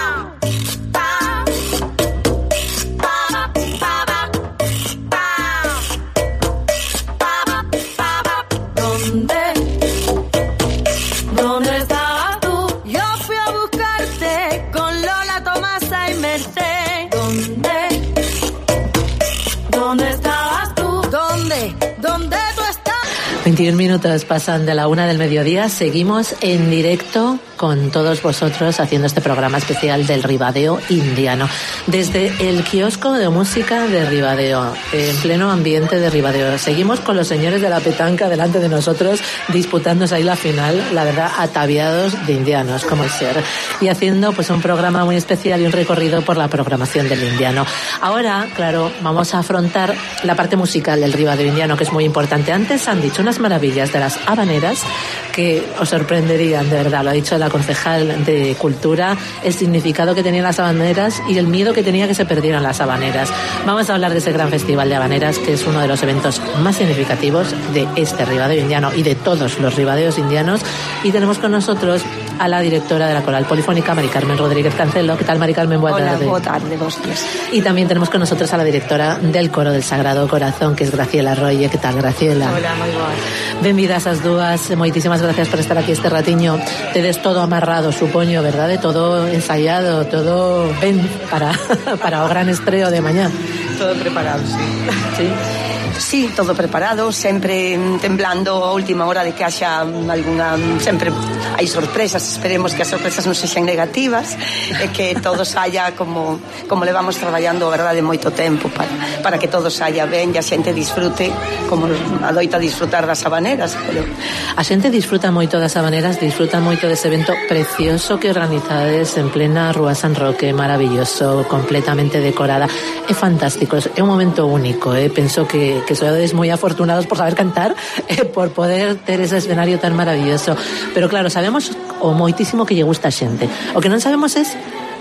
veintiún minutos pasan de la una del mediodía. Seguimos en directo con todos vosotros haciendo este programa especial del Ribadeo Indiano. Desde el kiosco de música de Ribadeo, en pleno ambiente de Ribadeo. Seguimos con los señores de la petanca delante de nosotros, disputándose ahí la final, la verdad, ataviados de indianos, como el ser. Y haciendo pues un programa muy especial y un recorrido por la programación del indiano. Ahora, claro, vamos a afrontar la parte musical del Ribadeo Indiano, que es muy importante. Antes han dicho unas maravillas de las habaneras que os sorprenderían, de verdad. Lo ha dicho la concejal de Cultura, el significado que tenían las habaneras y el miedo que tenía que se perdieran las habaneras. Vamos a hablar de ese gran festival de habaneras, que es uno de los eventos más significativos de este Ribadeo Indiano y de todos los ribadeos indianos. Y tenemos con nosotros a la directora de la Coral Polifónica, Mari Carmen Rodríguez Cancelo. ¿Qué tal, Mari Carmen? Buenas Hola, tarde. Buenas tardes, vosotros. Y también tenemos con nosotros a la directora del Coro del Sagrado Corazón, que es Graciela Roye. ¿Qué tal, Graciela? Hola, moi boa. Benvidas as dúas, moitísimas gracias por estar aquí este ratiño. Tedes todo amarrado, supoño, verdade? Todo ensayado, todo ben para, para o gran estreo de mañá. Todo preparado, sí. Sí. Sí, todo preparado, sempre temblando a última hora de que haxa algunha, sempre hai sorpresas, esperemos que as sorpresas non sexan negativas e que todo saia como como levamos traballando, a verdade, moito tempo para, para que todo saia ben e a xente disfrute como adoita disfrutar das habaneras. Pero... A xente disfruta moito das habaneras, disfruta moito dese evento precioso que organizades en plena Rúa San Roque, maravilloso, completamente decorada. É fantástico, é un momento único, eh? Penso que que sois moi afortunados por saber cantar, eh, por poder ter ese escenario tan maravilloso. Pero claro, sabemos o moitísimo que lle gusta a xente. O que non sabemos es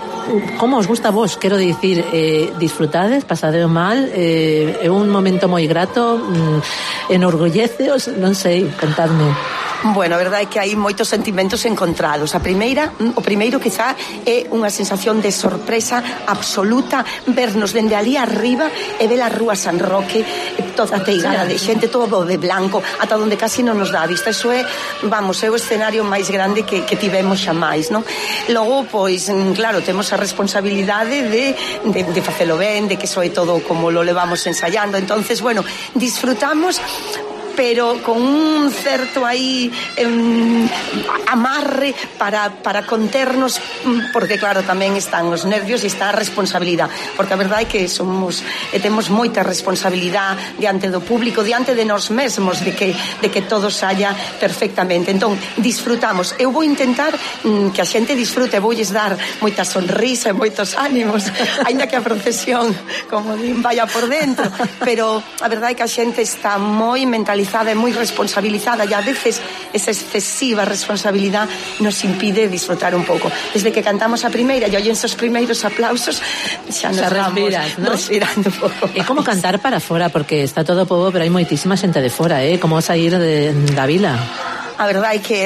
como os gusta a vos, quero dicir, eh, disfrutades, pasadeo mal, eh, é un momento moi grato, mm, enorgulleceos, non sei, contadme. Bueno, a verdade é que hai moitos sentimentos encontrados. A primeira, o primeiro quizá é unha sensación de sorpresa absoluta, vernos dende ali arriba e ver a Rúa San Roque toda teigada de xente, todo de blanco, ata onde casi non nos dá a vista. Iso é, vamos, é o escenario máis grande que, que tivemos xamais, non? Logo, pois, claro, temos a responsabilidade de, de, de facelo ben, de que soe todo como lo levamos ensayando. Entonces, bueno, disfrutamos, pero con un certo aí eh, amarre para, para conternos, porque claro, tamén están os nervios e está a responsabilidade, porque a verdade é que somos e temos moita responsabilidade diante do público, diante de nós mesmos, de que, de que todo saia perfectamente. Entón, disfrutamos. Eu vou intentar mm, que a xente disfrute, voulles dar moita sonrisa e moitos ánimos, aínda que a procesión, como din, vaya por dentro, pero a verdade é que a xente está moi mentalizada e moi responsabilizada, e a veces esa excesiva responsabilidade nos impide disfrutar un pouco. Desde que cantamos a primeira e oyense os primeiros aplausos, xa nos vamos ¿no? respirando un pouco. É como cantar para fora, porque está todo pobo, pero hai moitísima xente de fora, eh? Como sair de, da vila. A verdade é que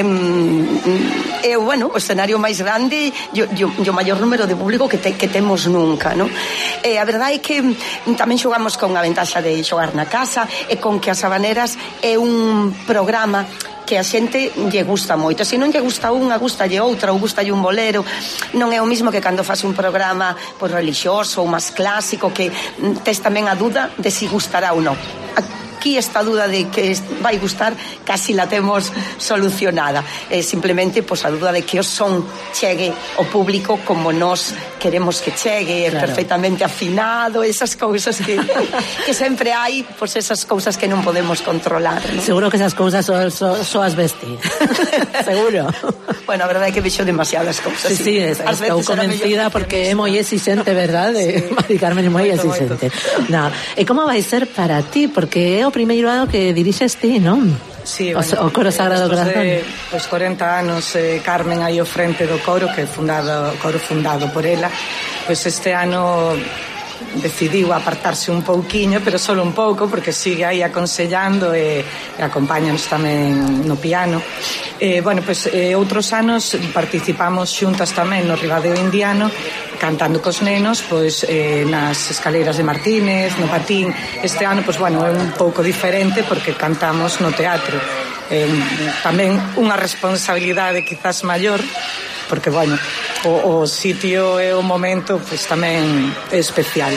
mm, é, bueno, o escenario máis grande e o maior número de público que, te, que temos nunca, non? E a verdade é que mm, tamén xogamos con a ventaxa de xogar na casa e con que as habaneras é un programa que a xente lle gusta moito. Se non lle gusta unha, gustalle outra, ou gustalle un bolero. Non é o mismo que cando faz un programa pois, religioso ou máis clásico, que mm, tes tamén a duda de si gustará ou non. Aquí esta duda de que vai gustar casi la temos solucionada. É simplemente pois, a duda de que o son chegue ao público como nós queremos que chegue, claro, perfectamente afinado, esas cousas que, que sempre hai, pois esas cousas que non podemos controlar, ¿no? Seguro que esas cousas so, so, so as vesti. Seguro. Bueno, a verdade é que vexo demasiadas cousas. Sí, sí, sí, estou convencida porque é moi exixente, verdade? Sí. Mari Carmen é moi exixente. No. E como vai ser para ti? Porque é o primeiro ano que dirixes ti, non? Sí, o, bueno, o Coro Sagrado Corazón. De, pois corenta anos eh, Carmen aí ao frente do coro, que é fundado, coro fundado por ela. Pois este ano decidiu apartarse un pouquiño, pero solo un pouco, porque sigue aí aconsellando e, e acompáñanos tamén no piano. Eh, bueno, pois eh, outros anos participamos xuntas tamén no Ribadeo Indiano, cantando cos nenos, pois eh, nas escaleiras de Martínez, no Patín. Este ano, pois bueno, é un pouco diferente porque cantamos no teatro. Eh, tamén unha responsabilidade quizás maior, porque, bueno, o, o sitio e o momento pois tamén é especial.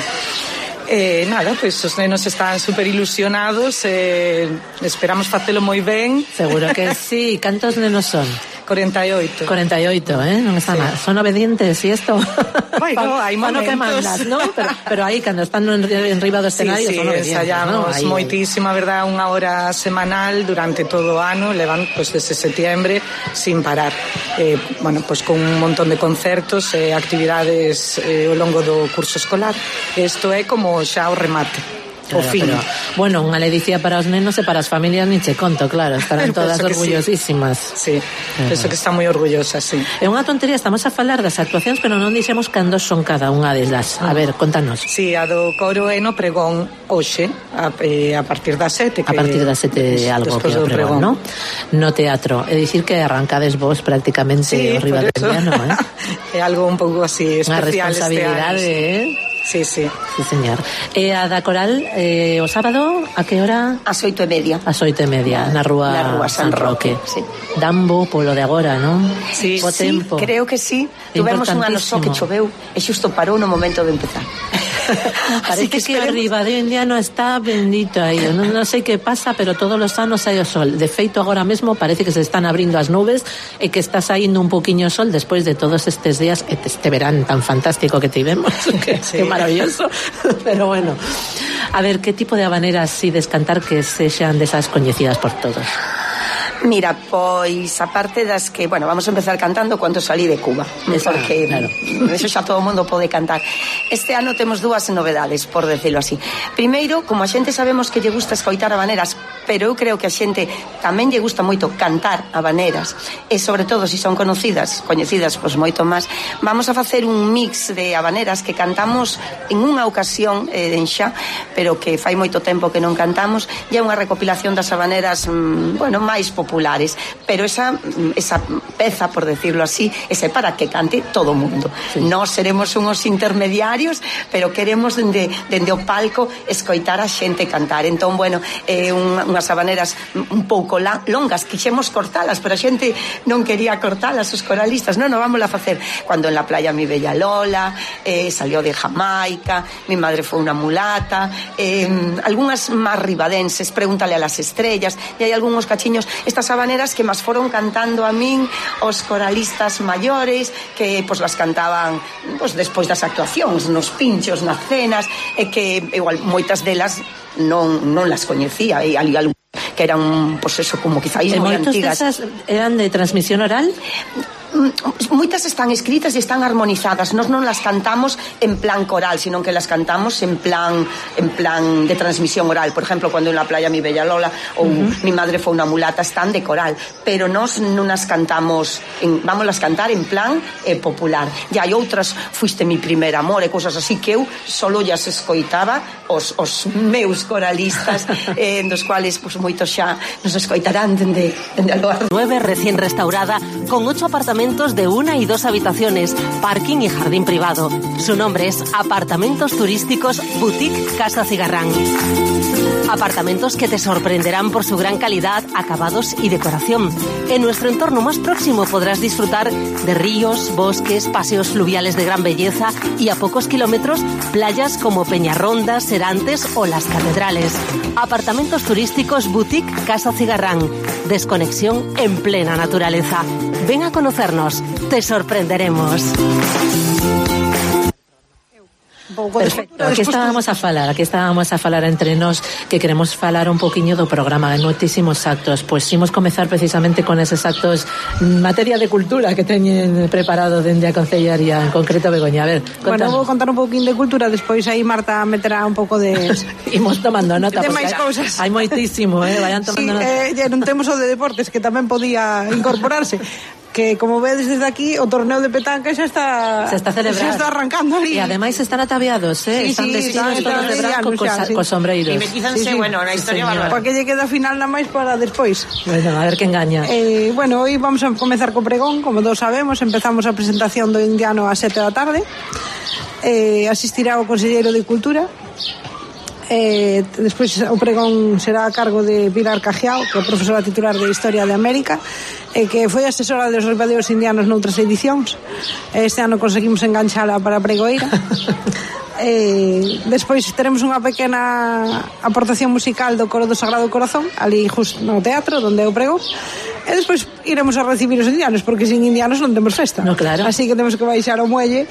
E nada, pois os nenos están super ilusionados e esperamos facelo moi ben. Seguro que sí. Cantos nenos son? cuarenta y ocho. cuarenta y ocho, ¿eh? Non está sí. mal. Son obedientes, ¿y esto? Bueno, hai momentos. No que mandas, ¿no? Pero, pero aí, cando están en, en riba do escenario, sí, sí, son obedientes, ensayamos, ¿no? moitísima, verdad, unha hora semanal durante todo o ano, levan, pues, desde setembro sin parar. Eh, bueno, pues con un montón de concertos e eh, actividades eh, ao longo do curso escolar. Isto é como xa o remate. Claro, o fin. Pero, bueno, unha ledicia para os nenos e para as familias ni che conto, claro, estarán todas orgullosísimas. Sí, sí. Penso que está moi orgullosa, sí. É unha tontería, estamos a falar das actuacións, pero non dixemos cando son cada unha delas. A ver, contanos. Sí, a do coro é no pregón hoxe, a, eh, a partir das sete. Que, a partir das sete de algo que é o pregón, ¿no? No teatro. É dicir que arrancades vos prácticamente sí, o Ribadeo Indiano, ¿eh? É algo un pouco así especial. Unha responsabilidade, este eh? Sí, sí. Sí, señor. E a da coral, eh, o sábado, a que hora? As oito e media. As oito e media, na rúa, na rúa San, San Roque. Roque. Sí. Dambo polo de agora, non? Sí, o sí, tempo. Creo que sí. Tuvemos un ano só que choveu e xusto parou no momento de empezar. Parece que, que, que arriba de Indiano está bendito aí. Non, non sei que pasa, pero todos os anos hai o sol. De feito, agora mesmo parece que se están abrindo as nubes e que está saindo un poquinho o sol despois de todos estes días, este verán tan fantástico que tivemos. Que, sí. Que maravilloso. Pero bueno, a ver, que tipo de habaneras si descantar que sexan desas coñecidas por todos? Mira, pois a parte das que, bueno, vamos a empezar cantando Cuando salí de Cuba, esa, porque claro. Eso xa todo o mundo pode cantar. Este ano temos dúas novedades, por decirlo así. Primeiro, como a xente sabemos que lle gusta escoitar habaneras, pero eu creo que a xente tamén lle gusta moito cantar habaneras, e sobre todo se si son conocidas, coñecidas, pois moito máis, vamos a facer un mix de habaneras que cantamos en unha ocasión eh, en xa, pero que fai moito tempo que non cantamos, e é unha recopilación das habaneras, mmm, bueno, máis populares. populares, pero esa esa peza, por decirlo así, ese para que cante todo o mundo. Sí. Nós seremos unhos intermediarios, pero queremos dende, dende o palco escoitar a xente cantar. Entón, bueno, eh, un, unhas habaneras un pouco la, longas, quixemos cortalas, pero a xente non quería cortalas, os coralistas, non, non, vamos a facer Cuando en la playa mi bella Lola, eh, Salió de Jamaica, Mi madre fue una mulata, eh, algunhas máis ribadenses, Pregúntale a las estrellas, e hai algúns cachiños, estas habaneras que más foron cantando a min os coralistas maiores, que pois las cantaban pois despois das actuacións, nos pinchos, nas cenas, e que igual moitas delas non non las coñecía, e ali algún que eran pois eso como quizá moi antigas. Moitas desas eran de transmisión oral? Moitas están escritas e están armonizadas. Nós non las cantamos en plan coral, sino que las cantamos en plan en plan de transmisión oral. Por ejemplo, Cuando en la playa mi bella Lola ou uh-huh. Mi madre fue una mulata, están de coral, pero nós non as cantamos en, vamos a cantar en plan eh, popular. E hai outras, Fuiste mi primer amor e cousas así, que eu solo ya se escoitaba os, os meus coralistas, eh, dos cuales pues, moitos xa nos escoitarán dende, dende a loa. nueve recién restaurada, con ocho apartamentos de una y dos habitaciones, parking y jardín privado. Su nombre es Apartamentos Turísticos Boutique Casa Cigarrán. Apartamentos que te sorprenderán por su gran calidad, acabados y decoración. En nuestro entorno más próximo podrás disfrutar de ríos, bosques, paseos fluviales de gran belleza y a pocos kilómetros playas como Peñarronda, Serantes o Las Catedrales. Apartamentos Turísticos Boutique Casa Cigarrán. Desconexión en plena naturaleza. Ven a conocernos, te sorprenderemos. Perfecto, aquí estábamos a falar, aquí estábamos a falar entre nós que queremos falar un poquinho do programa, de moitísimos actos, pois imos comezar precisamente con eses actos en materia de cultura que teñen preparado dende a Concellaría, en concreto Begoña. A ver, contanos. Bueno, vou contar un pouquinho de cultura, despois aí Marta meterá un pouco de... Imos tomando nota, de máis cousas. Hai moitísimo, eh, vayan tomando sí, nota. Eh, non temos o de deportes, que tamén podía incorporarse. que como vedes desde aquí o torneo de petanca xa está se está celebrando, xa está arrancando ali. E ademais están ataviados, eh? Sí, están sí, vestidos están, todos de branco cos, xa, sí. cos sombreiros. Y metízanse, sí, sí. bueno, na historia sí, bárbara. Para que lle queda final na máis para despois. Bueno, a ver que engaña. Eh, bueno, hoy vamos a comezar co pregón, como todos sabemos, empezamos a presentación do indiano a sete da tarde. Eh, asistirá o Conselleiro de Cultura. Eh, despois o pregón será a cargo de Pilar Cajiao, que é profesora titular de Historia de América, e que foi asesora dos ribadeos indianos noutras edicións. Este ano conseguimos enganchala para a pregoeira. Eh, despois teremos unha pequena aportación musical do Coro do Sagrado Corazón, ali justo no teatro onde é o pregón. E despois iremos a recibir os indianos, porque sin indianos non temos festa. No, claro. Así que temos que baixar ao muelle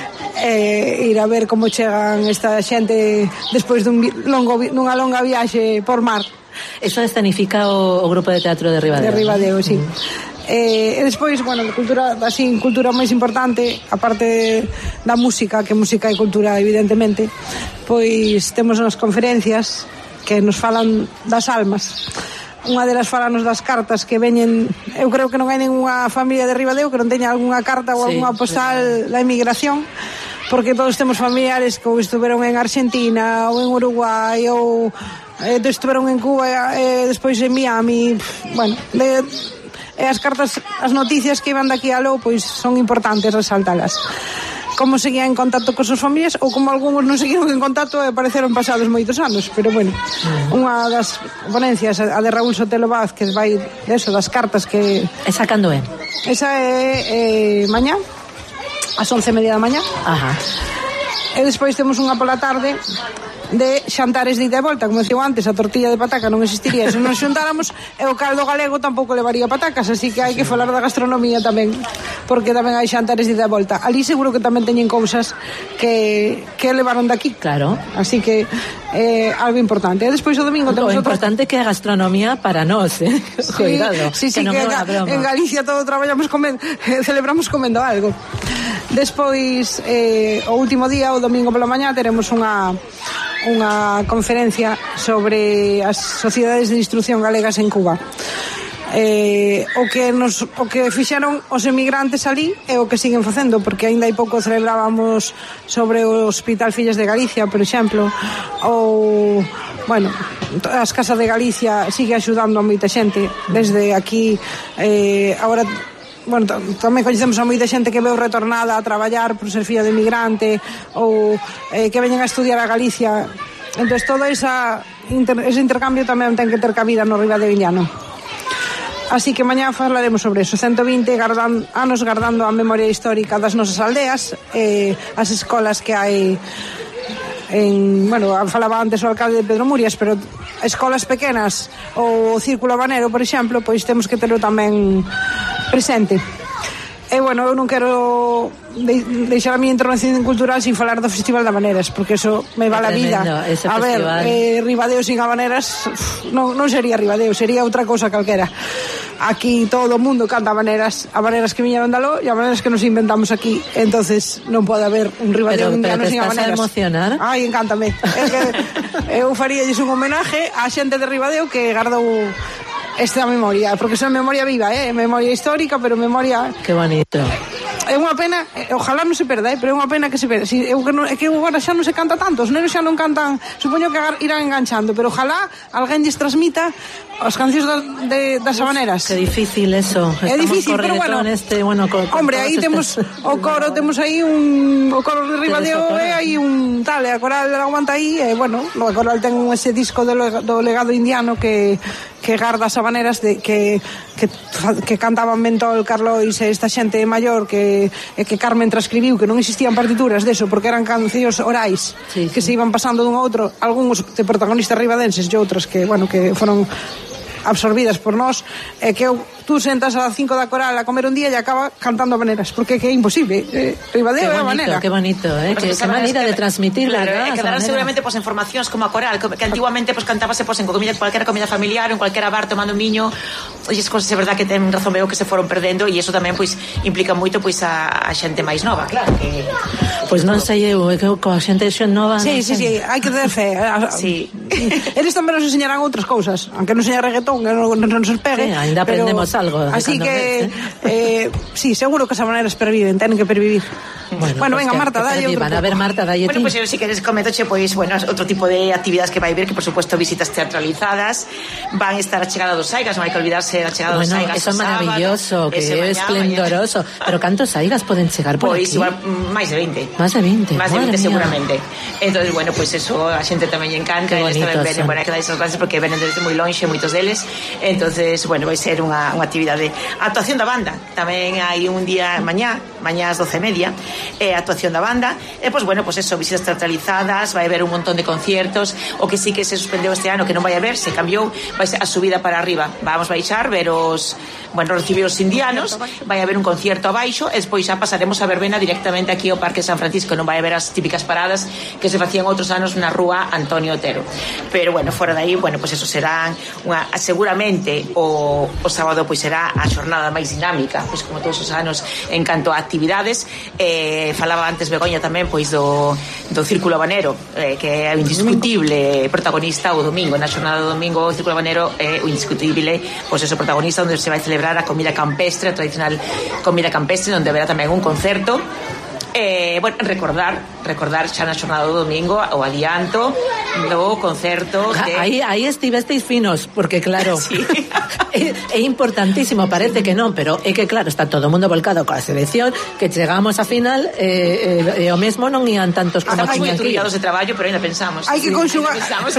e ir a ver como chegan esta xente despois dun longo, dunha longa viaxe por mar. Eso escenifica o, o grupo de teatro de Ribadeo. De Ribadeo, sí. Mm. Eh, e despois, bueno, cultura, así, cultura máis importante, aparte da música, que música e cultura evidentemente, pois temos unhas conferencias que nos falan das almas. Unha delas falanos das cartas que veñen. Eu creo que non hai ninguna familia de Ribadeo que non teña algunha carta ou sí, algunha postal da emigración, porque todos temos familiares que ou estuveron en Argentina ou en Uruguai ou eh, estuveron en Cuba e eh, despois en Miami. Bueno, de, e as cartas, as noticias que iban daqui a lo, pois son importantes resaltalas. Como seguían en contacto con sus familias ou como algúns non seguiron en contacto e apareceron pasados moitos anos, pero bueno, unha das ponencias, a de Raúl Sotelo Vázquez, vai eso, das cartas que... Esa cando é? Esa é eh, mañá, ás once e media da mañá. Ajá. E despois temos unha pola tarde de xantares de ida e volta, como digo antes, a tortilla de pataca non existiría se non xuntáramos, e o caldo galego tampouco levaría patacas, así que hai que falar da gastronomía tamén, porque tamén hai xantares de ida e volta. Ali seguro que tamén teñen cousas que, que levaron daqui. Claro. Así que é eh, algo importante. E despois o domingo temos o importante otro... que a gastronomía para nós, eh? Sí, cuidado, sí, sí, que, non que en, en Galicia todo traballamos comendo, celebramos comendo algo. Despois eh, o último día, o domingo pola mañá, teremos unha unha conferencia sobre as sociedades de instrucción galegas en Cuba. Eh, o que nos o que fixeron os emigrantes ali é o que siguen facendo, porque aínda hai pouco celebrábamos sobre o Hospital Fillas de Galicia, por exemplo, ou bueno, as Casas de Galicia sigue axudando a moita xente desde aquí. Eh, agora bueno, tamén coñecemos a moita xente que veu retornada a traballar por ser filla de emigrante ou eh, que veñen a estudiar a Galicia. Entón, todo esa inter, ese intercambio tamén ten que ter cabida no Ribadeo indiano. Así que mañá falaremos sobre eso. ciento vinte gardan, anos gardando a memoria histórica das nosas aldeas, eh, as escolas que hai en, bueno, falaba antes o alcalde de Pedro Murias, pero escolas pequenas ou o Círculo Habanero, por exemplo, pois temos que terlo tamén presente. E bueno, eu non quero de, deixar a miña intervención cultural sin falar do Festival de Habaneras, porque eso me va la vida. A ver, eh, Ribadeo sin habaneras non, non sería Ribadeo, sería outra cousa calquera. Aquí todo o mundo canta habaneras, habaneras que viñeron dalo e habaneras que nos inventamos aquí. Entonces non pode haber un Ribadeo pero, indiano pero sin habaneras. Pero te estás a emocionar? Ai, encántame. É que eu faríalles un homenaje á xente de Ribadeo que gardou esta memoria, porque é memoria viva, eh? Memoria histórica, pero memoria... Que bonito. É unha pena, ojalá non se perda, eh? Pero é unha pena que se perda. Si, eu, que non, é que agora xa non se canta tanto, os nenos xa non cantan, supoño que irán enganchando, pero ojalá alguén lles transmita as cancións da, de, das habaneras. Que difícil eso. É difícil, pero bueno, este, bueno con, con hombre, aí temos este... o coro, temos aí un o coro de Ribadeo e hai un tal, e a coral aguanta aí, e bueno, o coral ten ese disco do, do legado indiano que que garda as habaneras de, que, que, que cantaban Mentol, Carlois e esta xente maior que, e que Carmen transcribiu, que non existían partituras deso, porque eran cancións orais, sí, que sí, se iban pasando dun a outro, algúns de protagonistas ribadenses e outros que, bueno, que foron absorbidas por nós, e que eu, tú sentas a cinco da coral a comer un día e acaba cantando habaneras, porque que é imposible. eh, Ribadeo é habanera. Qué bonito, eh? Que, que maneira de transmitir, claro, verdad, e quedaron seguramente pues, en formacións como a coral, que antiguamente pues, cantábase pues, en comida, cualquier comida familiar, en cualquier bar tomando un viño, e as cosas é verdad que ten razón veo que se foron perdendo, e iso tamén pues, implica moito pues, a, a xente máis nova, claro que... Pois pues non sei eu, é que coa xente xe nova... Sí, sí, sí, hai que ter fe. Sí. Eles tamén nos enseñarán outras cousas, aunque non seña reggaetón, que non, non nos pegue. Sí, ainda aprendemos algo. Así que, eh, sí, seguro que esa maneira perviven, tenen que pervivir. Bueno, bueno pues venga, que, Marta, que dalle outro. A ver, Marta, dalle Bueno, pues eu si queres cometoche, pois, bueno, outro tipo de actividades que vai ver, que por supuesto visitas teatralizadas, van a estar a chegada dos Saigas, non hai que olvidarse a chegada bueno, dos Saigas. Eso é maravilloso, que é esplendoroso. Mañana. Pero cantos Saigas poden chegar por pois, aquí? Pois, igual, máis de veinte. Máis de veinte, Máis de veinte, mía. seguramente. Entonces, bueno, pues eso a xente tamén lle encanta, e eles tamén venen, bueno, hai que dar esas gracias porque venen desde moi lonxe, moitos deles. Entonces, bueno, vai ser unha, unha actividade. A actuación da banda, tamén hai un día mañá, mañá ás doce e media, eh, actuación da banda, e pois, pues, bueno, pues eso, visitas teatralizadas, vai haber un montón de conciertos. O que sí que se suspendeu este ano, que non vai haber, se cambiou, vai ser a subida para arriba. Vamos baixar, ver os, bueno, recibir os indianos, vai haber un concierto abaixo, e despois xa pasaremos a verbena directamente aquí ao Parque San Francisco. Non vai haber as típicas paradas que se facían outros anos na rúa Antonio Otero. Pero bueno, fora de aí, bueno, pues eso será unha, seguramente o, o sábado pois será a xornada máis dinámica, pois como todos os anos en canto a actividades. Eh, falaba antes Begoña tamén pois do, do Círculo Habanero, eh, que é o indiscutible protagonista o domingo, na xornada do domingo o Círculo Habanero é o indiscutible, pois eso, protagonista, onde se vai celebrar a comida campestre, a tradicional comida campestre, onde haberá tamén un concerto. Eh, bueno, recordar recordar xa na xornada do domingo o adianto do concerto de... Aí, aí estivesteis finos, porque claro, sí. é, é importantísimo, parece que non, pero é que claro, está todo o mundo volcado coa selección, que chegamos a final e eh, eh, o mesmo non ian tantos como tiñan aquí. Estamos moi de traballo, pero ainda pensamos. Hai que conxugar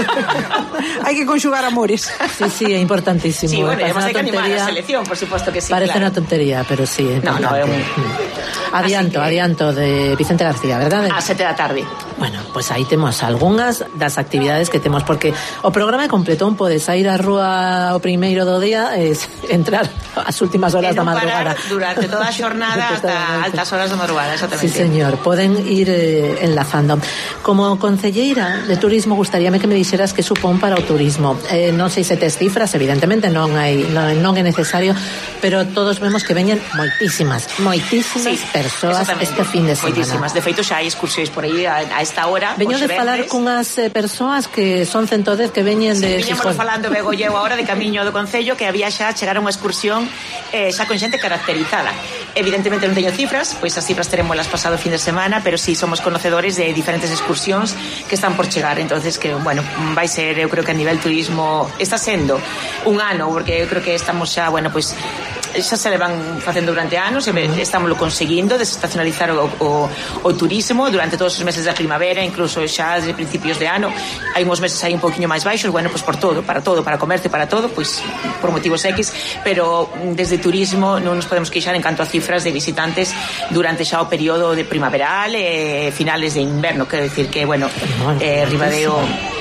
hai que conxugar amores. Sí, sí, é importantísimo. Sí, bueno, además hai que animar a selección, por suposto que sí. Parece claro. unha tontería, pero sí. No, no, é un... Adianto, que... adianto de Vicente García, verdade? A sete da tarde. Bueno, pois pues aí temos algunhas das actividades que temos, porque o programa é completo, un podes ir á rúa o primeiro do día e entrar as últimas horas da madrugada. Durante toda a xornada hasta altas horas da madrugada, exactamente. Sí, señor, poden ir eh, enlazando. Como concelleira de turismo, gustaríame que me dixeras que supón para o turismo. Eh, non sei se tes cifras, evidentemente non hai non, non é necesario, pero todos vemos que veñen moitísimas, moitísimas sí, persoas este fin de semana. Moitísimas. De feito, xa hai excursións por aí a, a esta hora. Veño de falar cunhas eh, persoas que son ciento dez que veñen sí, de... Veñamos falando, Begolleu, agora de camiño do Concello, que había xa chegar a unha excursión eh, xa con xente caracterizada. Evidentemente non teño cifras, pois as cifras teremos pasado fin de semana, pero sí somos conocedores de diferentes excursións que están por chegar. Entonces, que, bueno, vai ser, eu creo que a nivel turismo está sendo un ano, porque eu creo que estamos xa, bueno, pois xa se le van facendo durante anos, e estamos lo conseguindo desestacionalizar o, o, o turismo durante todos os meses da primavera, incluso xa desde principios de ano. Hai uns meses aí un poquinho máis baixos, bueno, pois por todo, para todo, para comercio, para todo, pois por motivos X, pero desde turismo non nos podemos queixar en canto a cifras de visitantes durante xa o período de primaveral e eh, finales de inverno, quero decir que, bueno, eh, Ribadeo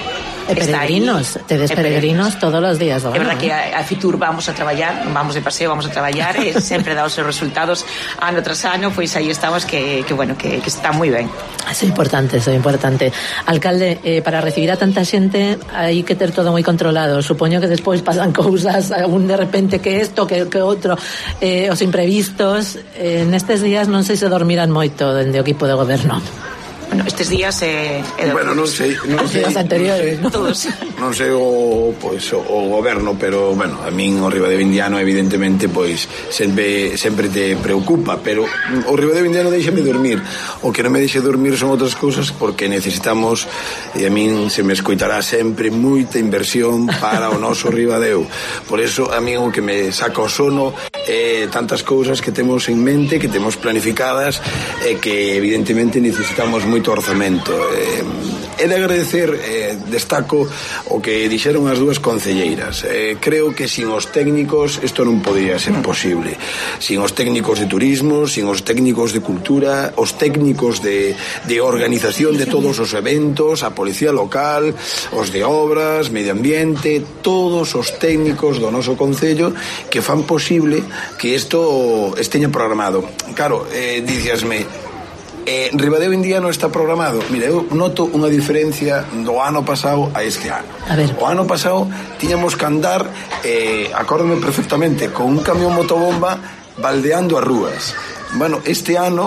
E peregrinos, tedes peregrinos todos os días do ano. É verdad que a, a Fitur vamos a traballar, vamos de paseo, vamos a traballar, e sempre dá os seus resultados ano tras ano, pois aí estamos que, que bueno, que, que está moi ben. Eso é importante, eso é importante. Alcalde, eh, para recibir a tanta xente hai que ter todo moi controlado. Supoño que despois pasan cousas, un de repente que isto, que, que outro, eh, os imprevistos. Eh, nestes días non sei se dormirán moito dende o equipo de goberno. Bueno, estes días eh, eh, bueno, non sei, non sei, os anteriores, non sei, todos. Non sei o, pois, o, o goberno, pero bueno, a min o Ribadeo Indiano evidentemente pois sempre sempre te preocupa, pero o Ribadeo Indiano déixame dormir. O que non me deixe dormir son outras cousas, porque necesitamos, e a min se me escoitará sempre, moita inversión para o noso Ribadeo. Por eso a min o que me saca o sono é tantas cousas que temos en mente, que temos planificadas, e que evidentemente necesitamos moito orzamento. Eh, é de agradecer, eh, destaco o que dixeron as dúas concelleiras. Eh, creo que sin os técnicos isto non podría ser posible. Sin os técnicos de turismo, sin os técnicos de cultura, os técnicos de, de organización de todos os eventos, a policía local, os de obras, medio ambiente, todos os técnicos do noso concello que fan posible que isto esteña programado. Claro, eh, dicíasme, Eh, Ribadeo Indiano está programado. Mira, eu noto unha diferencia do ano pasado a este ano. A ver. O ano pasado tiñamos que andar, eh, acórdome perfectamente, con un camión motobomba baldeando as rúas. Bueno, este ano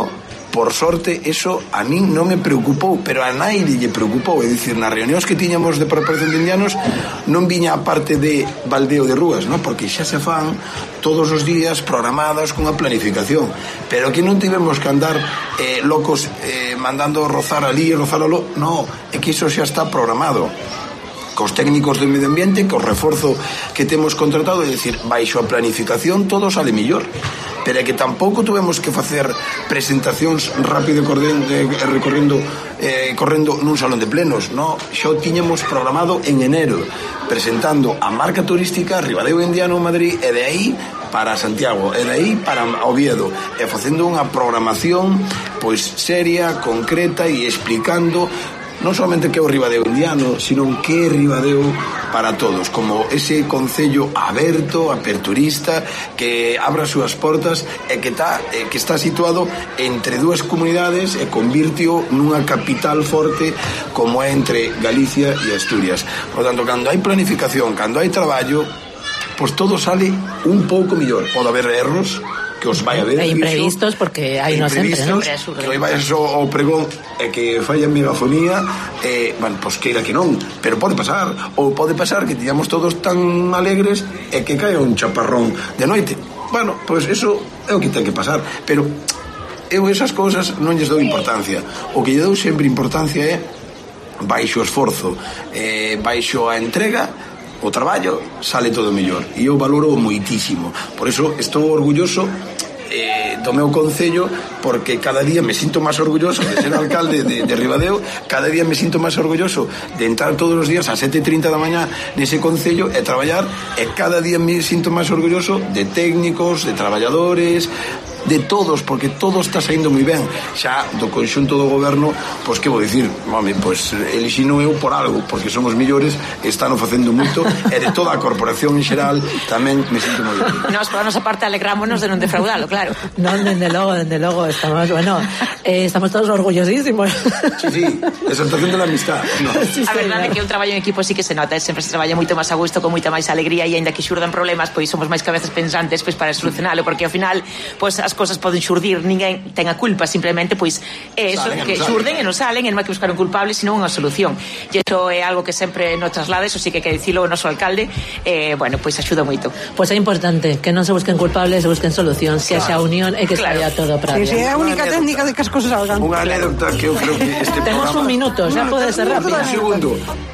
por sorte, eso a min non me preocupou, pero a naide lle preocupou. É dicir, nas reunións que tiñamos de preparación de indianos non viña a parte de baldeo de rúas, non? Porque xa se fan todos os días programadas cunha planificación, pero que non tivemos que andar eh, locos eh, mandando rozar ali e rozar aló. No, é que iso xa está programado cos técnicos do medio ambiente, cos reforzo que temos contratado, é dicir, baixo a planificación todo sale mellor. Pero é que tampouco tuvemos que facer presentacións rápido correndo, recorrendo eh, correndo nun salón de plenos, no, xa o tiñamos programado en enero, presentando a marca turística Ribadeo Indiano Madrid, e de aí para Santiago, e de aí para Oviedo, e facendo unha programación pois seria, concreta e explicando non solamente que é o Ribadeo Indiano, sino que é Ribadeo para todos, como ese concello aberto, aperturista, que abra as súas portas e que está, que está situado entre dúas comunidades e convirtio nunha capital forte como é entre Galicia e Asturias. Por tanto, cando hai planificación, cando hai traballo, pois todo sale un pouco mellor. Pode haber erros, que os vai a ver, e imprevistos, porque hai no sempre, non? Que hoy vais ao pregón e que falla a megafonía, eh, bueno, pois queira que non, pero pode pasar, ou pode pasar que tiñamos todos tan alegres e que caia un chaparrón de noite. Bueno, pois eso é o que ten que pasar, pero eu esas cousas non lles dou importancia. O que lle dou sempre importancia é baixo esforzo, eh, baixo a entrega, o traballo sale todo mellor, e eu valoro moitísimo. Por eso estou orgulloso eh, do meu concello, porque cada día me sinto máis orgulloso de ser alcalde de, de Ribadeo, cada día me sinto máis orgulloso de entrar todos os días a sete e trinta da mañá nese concello e traballar, e cada día me sinto máis orgulloso de técnicos, de traballadores, de todos, porque todo está saindo moi ben. Xa do conxunto do goberno, pois que vou dicir, mami, pois elixino eu por algo, porque somos millores, están facendo moito, e de toda a corporación en xeral tamén me sinto moi ben. Nos, por a nosa parte, alegrámonos de non defraudalo, claro. Non, dende logo, dende logo, estamos, bueno, eh, estamos todos orgullosísimos. Sí, sí, exaltación de la amistad. No. Sí, a verdade é que un traballo en equipo sí que se nota, sempre se traballa moito máis a gusto, con moita máis alegría, e aínda que xurdan problemas, pois somos máis cabezas pensantes pois para solucionalo, porque ao final, pois as cosas poden xurdir, ninguén ten a culpa, simplemente pois é eso, salen, que xurden e non salen, e non hai que buscar un culpable, sino unha solución. E iso é algo que sempre nos traslada, eso sí que hai que dicilo o noso alcalde, eh, bueno, pois axuda moito. Pois é importante que non se busquen culpables, se busquen solucións, que haxa unión e que claro, saia todo para sí, sí, é a única técnica de que as cosas salgan. Unha anécdota que eu creo que este Temos programa... un minuto, xa no, pode ser rápido. Un segundo.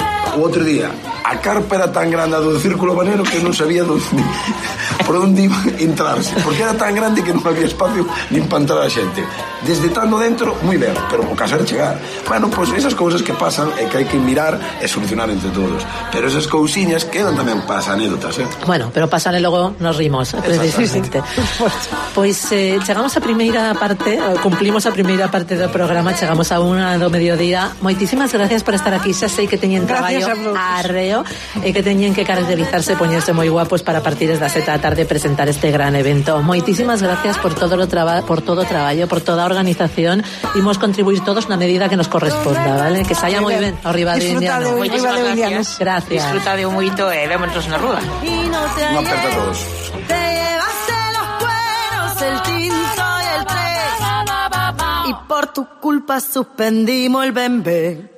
O outro día, a carpa era tan grande do círculo banero que non sabía donde, por onde iba a entrarse, porque era tan grande que non había espacio nin para entrar a xente. Desde estando dentro, moi ben, pero o caso era chegar. Bueno, pois pues esas cousas que pasan é que hai que mirar e solucionar entre todos, pero esas cousiñas quedan tamén para as anécdotas, eh? Bueno, pero pasan e logo nos rimos, precisamente. Pois eh, chegamos a primeira parte, cumplimos a primeira parte do programa, chegamos a unha do mediodía. Moitísimas gracias por estar aquí, xa sei que teñen traballo arreo e que teñen que caracterizarse, poñerse moi guapos para partir das sete da tarde presentar este gran evento. Moitísimas gracias por todo o traba, por todo o traballo, por toda a organización. Imos contribuir todos na medida que nos corresponda, vale? Que saia moi ben ao Ribadeo Indiano. Moitísimas gracias. Gracias. Disfrutade moito e vémonos na rúa. Un aperto a todos. Te llevaste los cueros, el tinto y el tres, y por tu culpa suspendimos el bembé.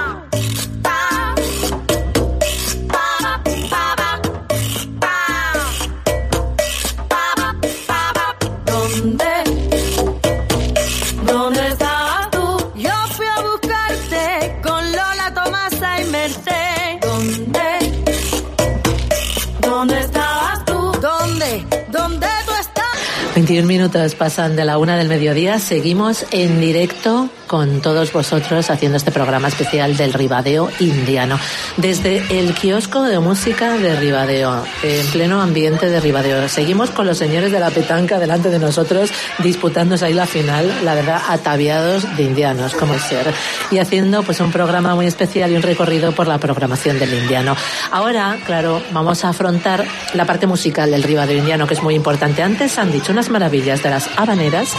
veintiún minutos pasan de la una del mediodía. Seguimos en directo con todos vosotros haciendo este programa especial del Ribadeo Indiano. Desde el kiosco de música de Ribadeo, en pleno ambiente de Ribadeo. Seguimos con los señores de la petanca delante de nosotros, disputándose ahí la final, la verdad, ataviados de indianos, como es ser. Y haciendo pues un programa muy especial y un recorrido por la programación del indiano. Ahora, claro, vamos a afrontar la parte musical del Ribadeo Indiano, que es muy importante. Antes han dicho unas maravillas de las habaneras, que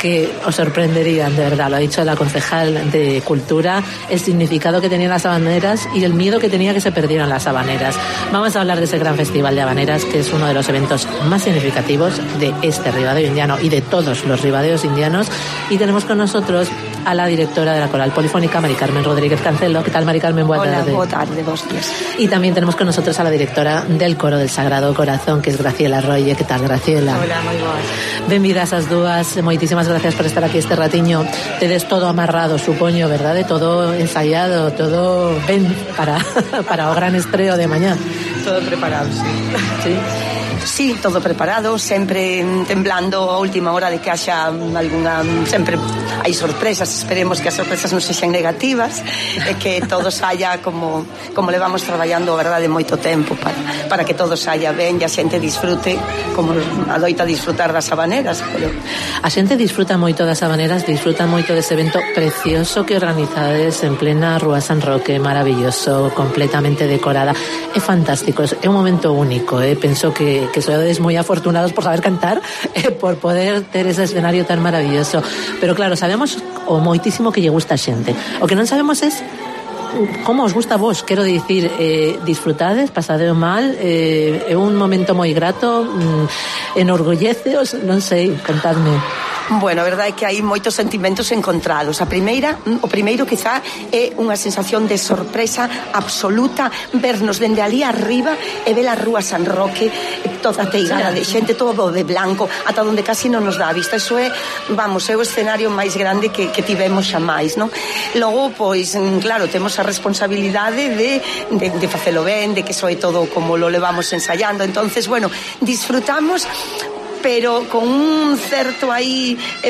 que os sorprenderían, de verdad. Lo ha dicho la concejal de Cultura, el significado que tenían las habaneras y el miedo que tenía que se perdieran las habaneras. Vamos a hablar de ese gran festival de habaneras, que es uno de los eventos más significativos de este Ribadeo Indiano y de todos los ribadeos indianos. Y tenemos con nosotros a la directora de la Coral Polifónica, Mari Carmen Rodríguez Cancelo. ¿Qué tal, Mari Carmen? Buenas Hola, tardes. boa tarde, vos días. Y también tenemos con nosotros a la directora del Coro del Sagrado Corazón, que es Graciela Rolle. ¿Qué tal, Graciela? Hola, moi boas. Benvidas as dúas, moitísimas gracias por estar aquí este ratiño. Tedes todo amarrado, supoño, verdade? Todo ensaiado, todo ben para, para o gran estreo de mañá. Todo preparado, sí. Sí. Sí, todo preparado, sempre temblando a última hora de que haxa algunha, sempre hai sorpresas, esperemos que as sorpresas non sexan negativas e que todo saia como como levamos traballando, a verdade, moito tempo para, para que todo saia ben e a xente disfrute como adoita disfrutar das habaneras. Pero... A xente disfruta moito das habaneras, disfruta moito dese evento precioso que organizades en plena Rúa San Roque, maravilloso, completamente decorada. É fantástico, é un momento único, eh? Penso que que sois moi afortunados por saber cantar, eh, por poder ter ese escenario tan maravilloso. Pero claro, sabemos o moitísimo que lle gusta a xente. O que non sabemos es como os gusta a vos, quero dicir, eh, disfrutades, pasadeo mal, eh, é un momento moi grato, mm, enorgolleceos, non sei, contadme. Bueno, a verdade é que hai moitos sentimentos encontrados. A primeira, o primeiro quizá é unha sensación de sorpresa absoluta, vernos dende ali arriba e ver a Rúa San Roque toda teigada de xente, todo de blanco, ata onde casi non nos dá a vista. Iso é, vamos, é o escenario máis grande que, que tivemos xamais, non? Logo, pois, claro, temos a responsabilidade de, de, de facelo ben, de que soe todo como lo levamos ensayando. Entonces, bueno, disfrutamos, pero con un certo aí eh,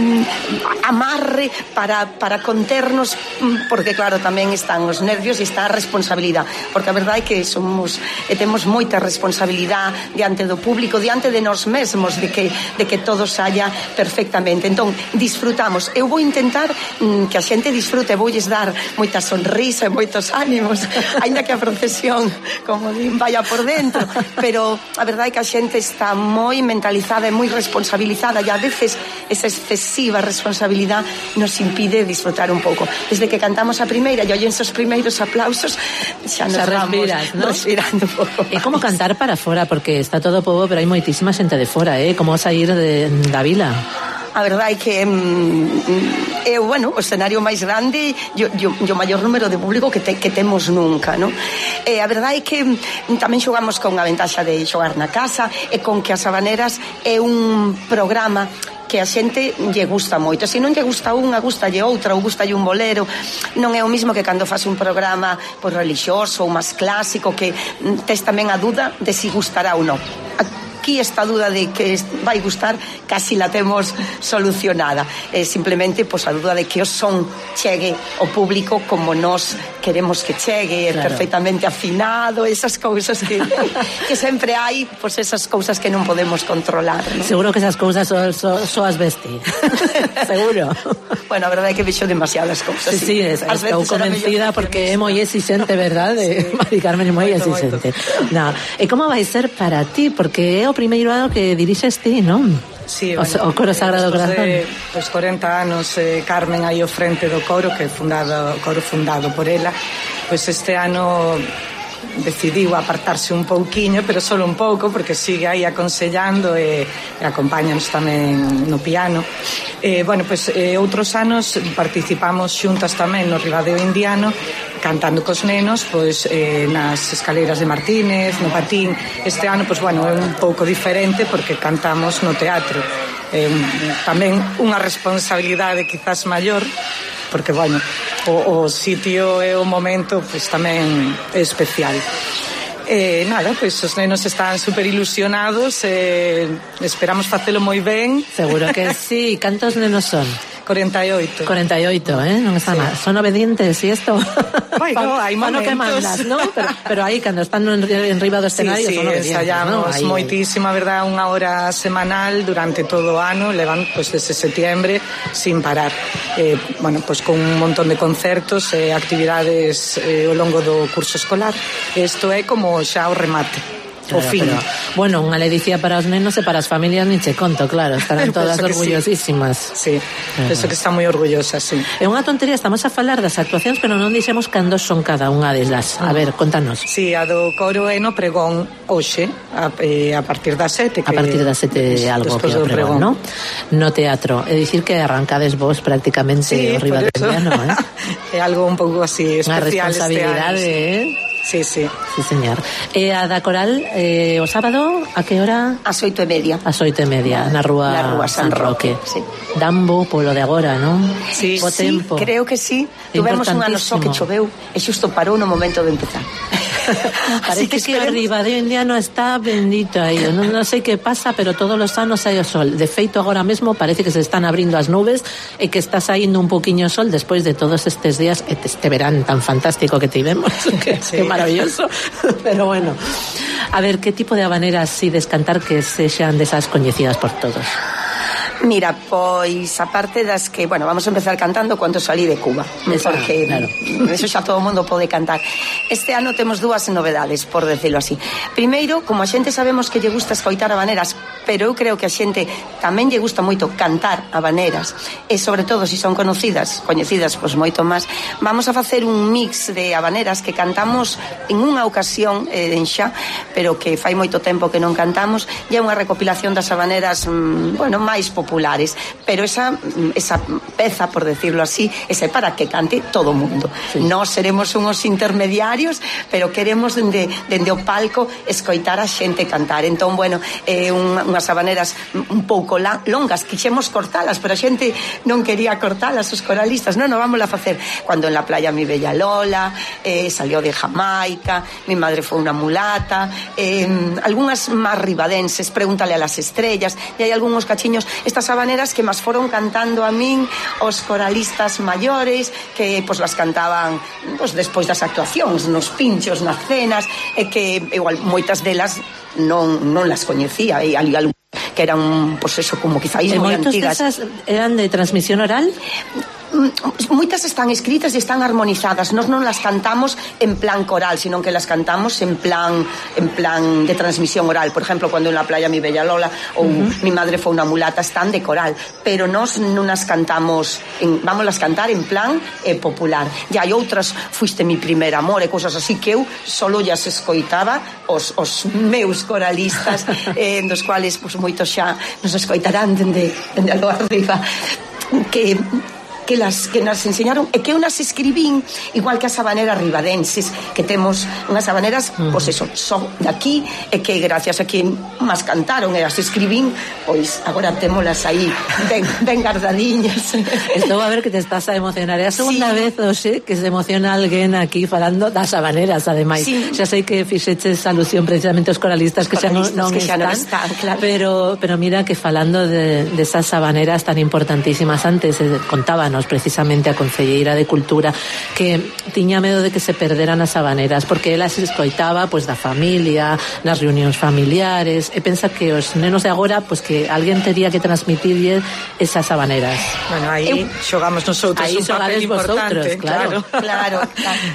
amarre para, para conternos, porque claro, tamén están os nervios e está a responsabilidade, porque a verdade é que somos e temos moita responsabilidade diante do público, diante de nós mesmos, de que, de que todo saia perfectamente. Entón, disfrutamos. Eu vou intentar mm, que a xente disfrute, voulles dar moita sonrisa e moitos ánimos, aínda que a procesión, como din, vaya por dentro, pero a verdade é que a xente está moi mentalizada e moi responsabilizada, e a veces esa excesiva responsabilidade nos impide disfrutar un pouco. Desde que cantamos a primeira e oyense os primeiros aplausos, xa nos vamos ¿no? respirando un pouco. É como cantar para fora, porque está todo o pobo, pero hai moitísima xente de fora, eh? Como sair de, da vila. A verdade é que mm, é, bueno, o escenario máis grande e o maior número de público que, te, que temos nunca, non? E a verdade é que mm, tamén xogamos con a ventaxa de xogar na casa e con que as habaneras é un programa que a xente lle gusta moito. Se non lle gusta unha, gustalle outra, ou gustalle un bolero. Non é o mismo que cando faz un programa por religioso ou máis clásico, que mm, tes tamén a duda de si gustará ou non. Aquí esta duda de que vai gustar casi la temos solucionada. É simplemente pois, a duda de que o son chegue ao público como nós queremos que chegue, claro, perfectamente afinado, esas cousas que, que sempre hai, pois esas cousas que non podemos controlar, ¿no? Seguro que esas cousas so, so, so as vestir. Seguro. Bueno, a verdade é que vexo demasiadas cousas. Sí, sí, sí, estou convencida porque é moi exixente, verdade? Sí. Mari Carmen é moi exixente. No. E como vai ser para ti? Porque é o primeiro ano que dirixes ti, non? Sí, o, bueno, o Coro Sagrado Corazón. De, pues, corenta anos, eh, Carmen aí ao frente do coro, que é fundado, coro fundado por ela, pois pues este ano decidiu apartarse un pouquiño, pero solo un pouco, porque sigue aí aconsellando e, e acompáñanos tamén no piano. Eh, bueno, pois pues, eh, outros anos participamos xuntas tamén no Ribadeo Indiano, cantando cos nenos, pois eh, nas escaleiras de Martínez, no Patín. Este ano, pois bueno, é un pouco diferente porque cantamos no teatro. Eh, tamén unha responsabilidade quizás maior, porque, bueno, o, o sitio e o momento pois tamén é especial. E nada, pois os nenos están super ilusionados e esperamos facelo moi ben. Seguro que sí. Cantos nenos son? cuarenta y ocho. cuarenta y ocho, ¿eh? No está sí. mal. Son obedientes, ¿y esto? Bueno, hay momentos. Que mandas, ¿no? Pero, pero aí, cando están en, en riba do escenario, sí, sí, son obedientes, ensayamos, ¿no? moitísima, verdad, unha hora semanal durante todo o ano, levan, pues, desde septiembre sin parar. Eh, bueno, pues con un montón de concertos e eh, actividades eh, ao longo do curso escolar. Isto é como xa o remate. o fin. Pero, bueno, unha ledicia para os nenos e para as familias nin che conto, claro, estarán todas orgullosísimas. Sí, sí. Penso que está moi orgullosa, sí. É unha tontería, estamos a falar das actuacións, pero non dixemos cando son cada unha delas. A ver, contanos. Sí, a do coro é no pregón hoxe, a, eh, a partir das sete. Que a partir das sete algo que é o pregón, no? No teatro. É dicir que arrancades vos prácticamente sí, o riba de Indiano, eh? É algo un pouco así especial. Unha responsabilidade, este eh? Sí, sí. Sí, señor. E a da coral, eh, o sábado, a que hora? As oito e media. As oito e media, na rúa, na rúa San, San Roque. Roque. Sí. Dambo polo de agora, non? Sí, o sí, tempo. Creo que sí. Tuvemos un ano só que choveu e xusto parou no momento de empezar. Parece que, que o Ribadeo Indiano está bendito aí. Non, non sei que pasa, pero todos os anos hai o sol. De feito, agora mesmo parece que se están abrindo as nubes e que está saindo un poquinho sol despois de todos estes días, este verán tan fantástico que tivemos. Que, sí. Que maravilloso. Pero bueno, a ver, que tipo de habaneras si descantar que sexan desas coñecidas por todos? Mira, pois a parte das que, bueno, vamos a empezar cantando Cuando salí de Cuba, Esa, porque claro. Eso xa todo o mundo pode cantar. Este ano temos dúas novedades, por decirlo así. Primeiro, como a xente sabemos que lle gusta escoitar habaneras, pero eu creo que a xente tamén lle gusta moito cantar habaneras, e sobre todo se si son conocidas, coñecidas, pois moito máis, vamos a facer un mix de habaneras que cantamos en unha ocasión eh, en xa, pero que fai moito tempo que non cantamos, e é unha recopilación das habaneras, mmm, bueno, máis populares, pero esa esa peza, por decirlo así, esa é para que cante todo o mundo. Sí. Nós seremos unhos intermediarios, pero queremos dende, dende o palco escoitar a xente cantar. Entón, bueno, eh, un, unhas habaneras un pouco la, longas, quixemos cortalas, pero a xente non quería cortalas, os coralistas. Non, non, vamos a facer Cuando en la playa mi bella Lola, eh, Salió de Jamaica, Mi madre fue una mulata, eh, algunhas máis ribadenses, Pregúntale a las estrellas, e hai algúns cachiños, estas habaneras que máis foron cantando a min os coralistas maiores, que pois las cantaban pois despois das actuacións, nos pinchos, nas cenas, e que igual moitas delas non non las coñecía, e ali algún que eran, pois eso, como quizáis moi antigas. E moitas desas eran de transmisión oral? Moitas están escritas e están armonizadas. Nós non las cantamos en plan coral, sino que las cantamos en plan en plan de transmisión oral. Por ejemplo, Cuando en la playa mi bella Lola ou uh-huh. Mi madre fue una mulata, están de coral, pero nós non as cantamos en, vamos a cantar en plan eh, popular. E hai outras, Fuiste mi primer amor e cousas así, que eu solo llas escoitaba os, os meus coralistas, eh, dos cuales pues, moitos xa nos escoitarán dende, dende algo arriba, que que las que nos enseñaron e que eu nas escribín igual que as habaneras ribadenses, que temos unhas habaneras, uh-huh. pois eso, son de aquí, e que gracias a quen máis cantaron e as escribín, pois agora témolas aí ben, ben guardadiñas. Estou a ver que te estás a emocionar. É a segunda sí. vez, Oxe, que se emociona alguén aquí falando das habaneras, ademais. Sí. Xa sei que fixeches alusión precisamente aos coralistas que xa non, non que están, xa non están, claro. pero, pero mira que falando de, de esas habaneras tan importantísimas, antes eh, contaban precisamente a Concelleira de Cultura que tiña medo de que se perderan as habaneras porque ela se escoitaba pois da familia, nas reunións familiares, e pensa que os nenos de agora pois que alguén tería que transmitirlle esas habaneras. Bueno, aí Eu, xogamos nosotros aí un papel importante, claro. Claro, claro.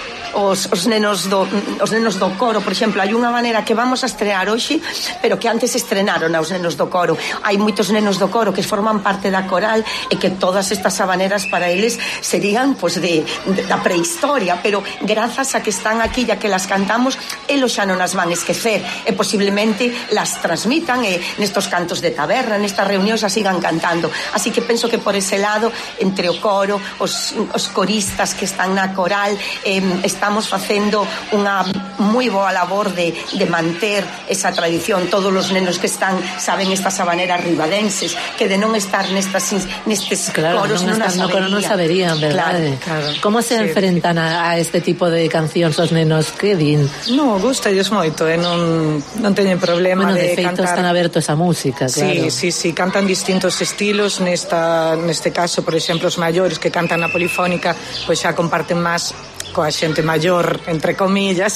Os, os nenos do os nenos do coro, por exemplo, hai unha maneira que vamos a estrear hoxe, pero que antes estrenaron aos nenos do coro. Hai moitos nenos do coro que forman parte da coral e que todas estas habaneras para eles serían pois de, de da prehistoria, pero grazas a que están aquí e a que las cantamos, elos xa non as van esquecer e posiblemente las transmitan e nestos cantos de taberna, nestas reunións as sigan cantando. Así que penso que por ese lado, entre o coro, os, os coristas que están na coral, eh, estamos facendo unha moi boa labor de, de manter esa tradición. Todos os nenos que están saben estas habaneras ribadenses, que de non estar nestas nestes claro, coros non, non, as saberían. non saberían, verdade? Claro, claro. Como se sí. enfrentan a, a este tipo de cancións os nenos? Que din? No, gusta ellos moito, eh? non, non teñen problema bueno, de, de feito cantar. Están abertos a música, claro. Sí, sí, sí, cantan distintos estilos. Nesta, neste caso, por exemplo, os maiores que cantan na polifónica, pois xa comparten máis coa xente maior, entre comillas,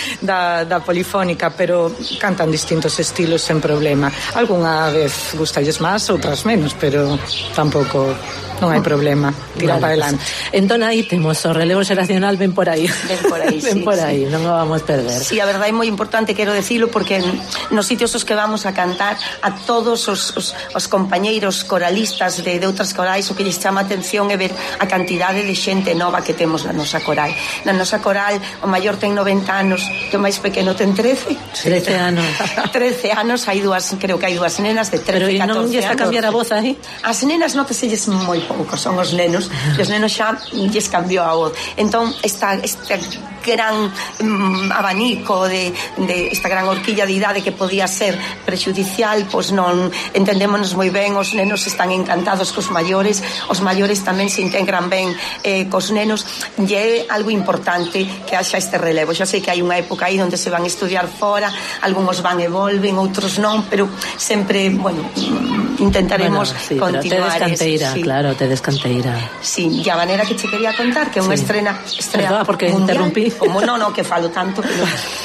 da, da polifónica, pero cantan distintos estilos sen problema. Algúnha vez gustalles máis, outras menos, pero tampouco non hai problema, tira vale, para adelante. Pues, entón aí temos o relevo xeracional ben por aí. Ben por aí, ben sí, por sí. aí, non o vamos perder. Sí, a verdade é moi importante, quero decirlo, porque nos sitios os que vamos a cantar a todos os, os, os compañeiros coralistas de, de outras corais, o que lles chama a atención é ver a cantidade de xente nova que temos na nosa coral. Na nosa coral, o maior ten noventa anos, que o máis pequeno ten trece. trece anos. trece anos, hai dúas, creo que hai dúas nenas de trece, catorce anos. Pero non lle está a cambiar a voz aí? As nenas nóteselles moi pouco, son os nenos, e os nenos xa lles cambiou a voz. Entón, esta, esta gran um, abanico de, de esta gran horquilla de idade que podía ser prexudicial, pois non entendémonos moi ben, os nenos están encantados cos maiores, os maiores tamén se integran ben eh, cos nenos, e é algo importante que haxa este relevo. Xa sei que hai unha época aí onde se van estudiar fora, algúns van e volven, outros non, pero sempre, bueno, intentaremos bueno, sí, continuar. Te descanteira, sí. Claro, te descanteira. Sí, e a maneira que che quería contar, que é unha sí. estrena, estrena Perdón, porque mundial, interrumpí. Como non, non, que falo tanto, pero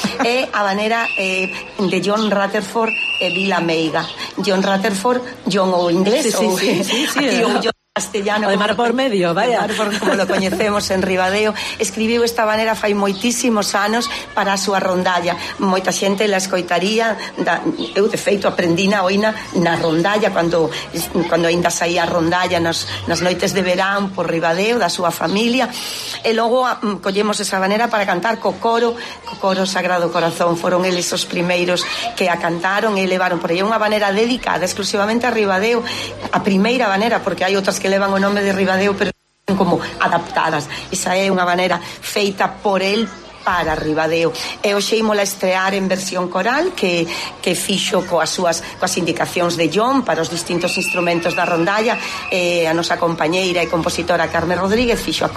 é a maneira eh, de John Rutherford e Vila Meiga. John Rutherford, John o inglés, sí, sí, ou sí, sí, sí, aquí no. o John castellano, o de mar por medio, vaya, mar por, como lo coñecemos en Ribadeo, escribiu esta maneira fai moitísimos anos para a súa rondalla. Moita xente la escoitaría, da, eu de feito aprendina oina na rondalla cando cando aínda saía a rondalla nas, nas noites de verán por Ribadeo da súa familia, e logo um, collemos esa maneira para cantar co coro, co coro Sagrado Corazón. Foron eles os primeiros que a cantaron e levaron por aí unha maneira dedicada exclusivamente a Ribadeo, a primeira maneira, porque hai outras que levan o nome de Ribadeo, pero como adaptadas. Esa é unha maneira feita por el para Ribadeo. E hoxe ímola estrear en versión coral que, que fixo coas súas coas indicacións de John para os distintos instrumentos da rondalla. E a nosa compañeira e compositora Carmen Rodríguez fixo a,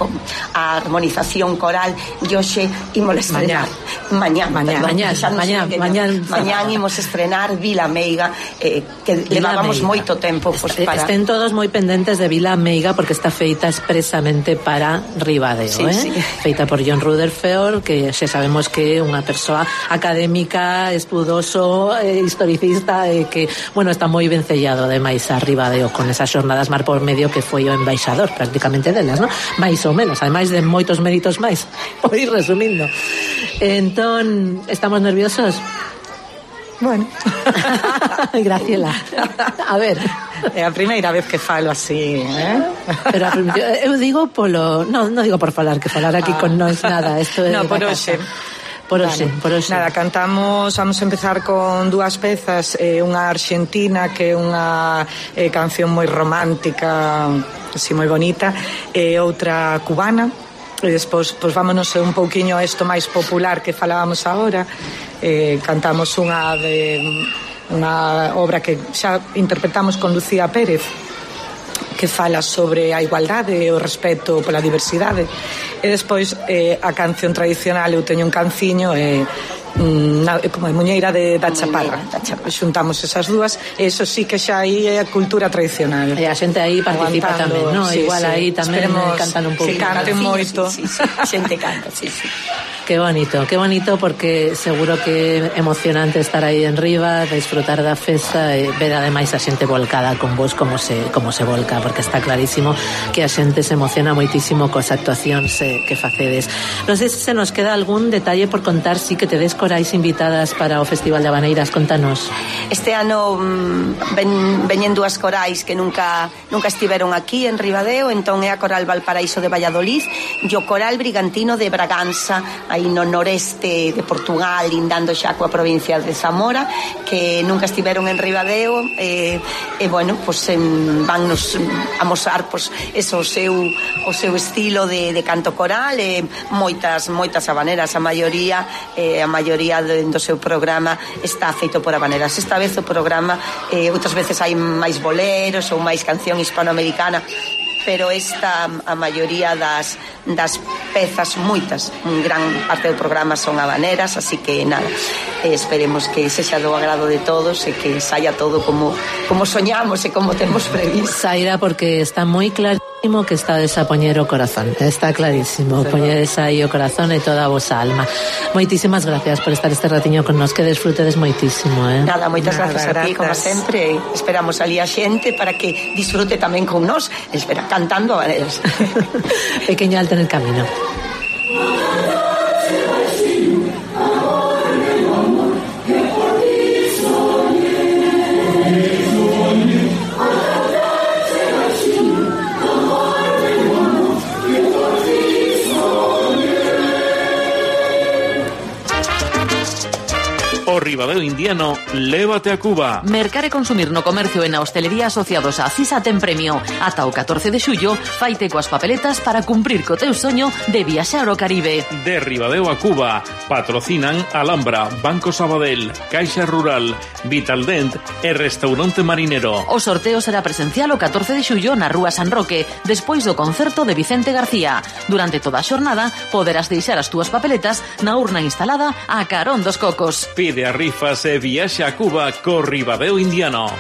a armonización coral e hoxe ímola estrenar mañá, mañá, mañá, mañá, mañá, mañá imos estrenar Vila Meiga, eh, que Vila levábamos Meiga. Moito tempo pues, para... Estén todos moi pendentes de Vila Meiga porque está feita expresamente para Ribadeo, sí, eh? Sí. Feita por John Rutherford, que xa sabemos que é unha persoa académica, estudoso, eh, historicista, e eh, que, bueno, está moi vencellado ademais a Ribadeo con esas xornadas mar por medio que foi o embaixador prácticamente delas, ¿no? Mais ou menos, ademais de moitos méritos máis, por ir resumindo. Entón, estamos nerviosos? Bueno. Graciela. A ver, é a primeira vez que falo así, eh? Pero eu digo polo, non, non digo por falar, que falar aquí ah. con nós nada, isto é no, por hoxe. Por hoxe, vale. por hoxe. Nada, cantamos, vamos a empezar con dúas pezas, eh, unha arxentina que é unha eh, canción moi romántica, así moi bonita, e outra cubana. E despois, pois vámonos un pouquiño a isto máis popular que falábamos agora. Eh, cantamos unha de unha obra que xa interpretamos con Lucía Pérez, que fala sobre a igualdade e o respeto pola diversidade. E despois eh, a canción tradicional, eu teño un canciño e Na, como a muñeira de, da chaparra, da chaparra. Xuntamos esas dúas e eso sí que xa aí é a cultura tradicional e a xente aí participa tamén, no? Sí, igual sí. Aí tamén Esperemos cantan un pouco, sí, canten moito, sí, sí, sí. xente canta, sí, sí. Qué bonito, qué bonito, porque seguro que é emocionante estar aí en riba, disfrutar da festa e ver ademais a xente volcada con vos como se como se volca, porque está clarísimo que a xente se emociona moitísimo cos actuacións eh, que facedes. Non sei se se nos queda algún detalle por contar, sí, que tedes corais invitadas para o Festival de Habaneiras, contanos. Este ano ven, veñen dúas corais que nunca nunca estiveron aquí en Ribadeo, entón é a Coral Valparaíso de Valladolid e o Coral Brigantino de Braganza, aí no noreste de Portugal, lindando xa coa provincia de Zamora, que nunca estiveron en Ribadeo, e, e bueno, pues, en, van nos amosar pues, eso, o seu o seu estilo de, de canto coral, e moitas moitas habaneras, a maioría eh, a maioría do, do seu programa está feito por habaneras. Esta vez o programa eh, outras veces hai máis boleros ou máis canción hispanoamericana, pero esta a maioría das, das pezas, moitas, un gran parte do programa son habaneras, así que nada, eh, esperemos que sexa do agrado de todos e que saia todo como, como soñamos e como temos previsto. Sairá porque está moi claro clarísimo que está a poñer o corazón, está clarísimo, sí, poñedes aí o corazón e toda a vosa alma. Moitísimas gracias por estar este ratiño con nos, que desfrutedes moitísimo, eh? Nada, moitas Nada, gracias a ti, gracias. como sempre. Esperamos ali a xente para que disfrute tamén con nós, espera, cantando a eles. Pequeño alto en el camino. O Ribadeo Indiano, lévate a Cuba. Mercar e consumir no comercio e na hostelería asociados a CISA ten premio. Ata o catorce de xullo, faite coas papeletas para cumprir co teu soño de viaxar ao Caribe. De Ribadeo a Cuba, patrocinan Alhambra, Banco Sabadell, Caixa Rural, Vitaldent e Restaurante Marinero. O sorteo será presencial o catorce de xullo na Rúa San Roque, despois do concerto de Vicente García. Durante toda a xornada, poderás deixar as túas papeletas na urna instalada a carón dos cocos. Pide a rifas e viaxe a Cuba co Ribadeo Indiano.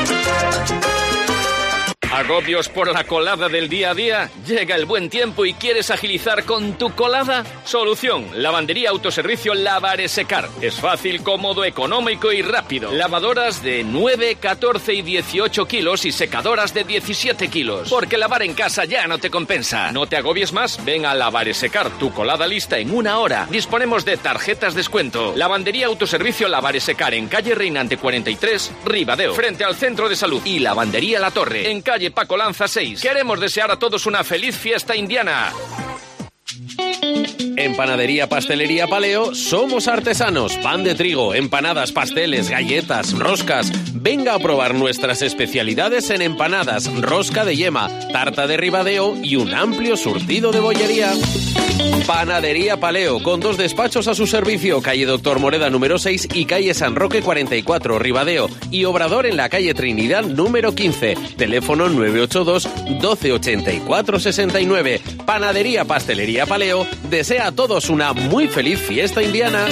¿Agobios por la colada del día a día? ¿Llega el buen tiempo y quieres agilizar con tu colada? Solución, lavandería autoservicio Lavar y Secar. Es fácil, cómodo, económico y rápido. Lavadoras de nueve, catorce y dieciocho kilos y secadoras de diecisiete kilos. Porque lavar en casa ya no te compensa. No te agobies más, ven a Lavar y Secar, tu colada lista en una hora. Disponemos de tarjetas descuento. Lavandería autoservicio Lavar y Secar en calle Reinante cuarenta y tres, Ribadeo, frente al Centro de Salud. Y Lavandería La Torre, en calle Paco Lanza seis. Queremos desear a todos una feliz fiesta indiana. En Panadería Pastelería Paleo somos artesanos. Pan de trigo, empanadas, pasteles, galletas, roscas. Venga a probar nuestras especialidades en empanadas, rosca de yema, tarta de Ribadeo y un amplio surtido de bollería. Panadería Paleo, con dos despachos a su servicio, calle Doctor Moreda número seis y calle San Roque cuarenta y cuatro, Ribadeo, y obrador en la calle Trinidad número quince, teléfono nueve ocho dos, doce ochenta y cuatro sesenta y nueve. Panadería Pastelería Paleo desea a todos una muy feliz fiesta indiana.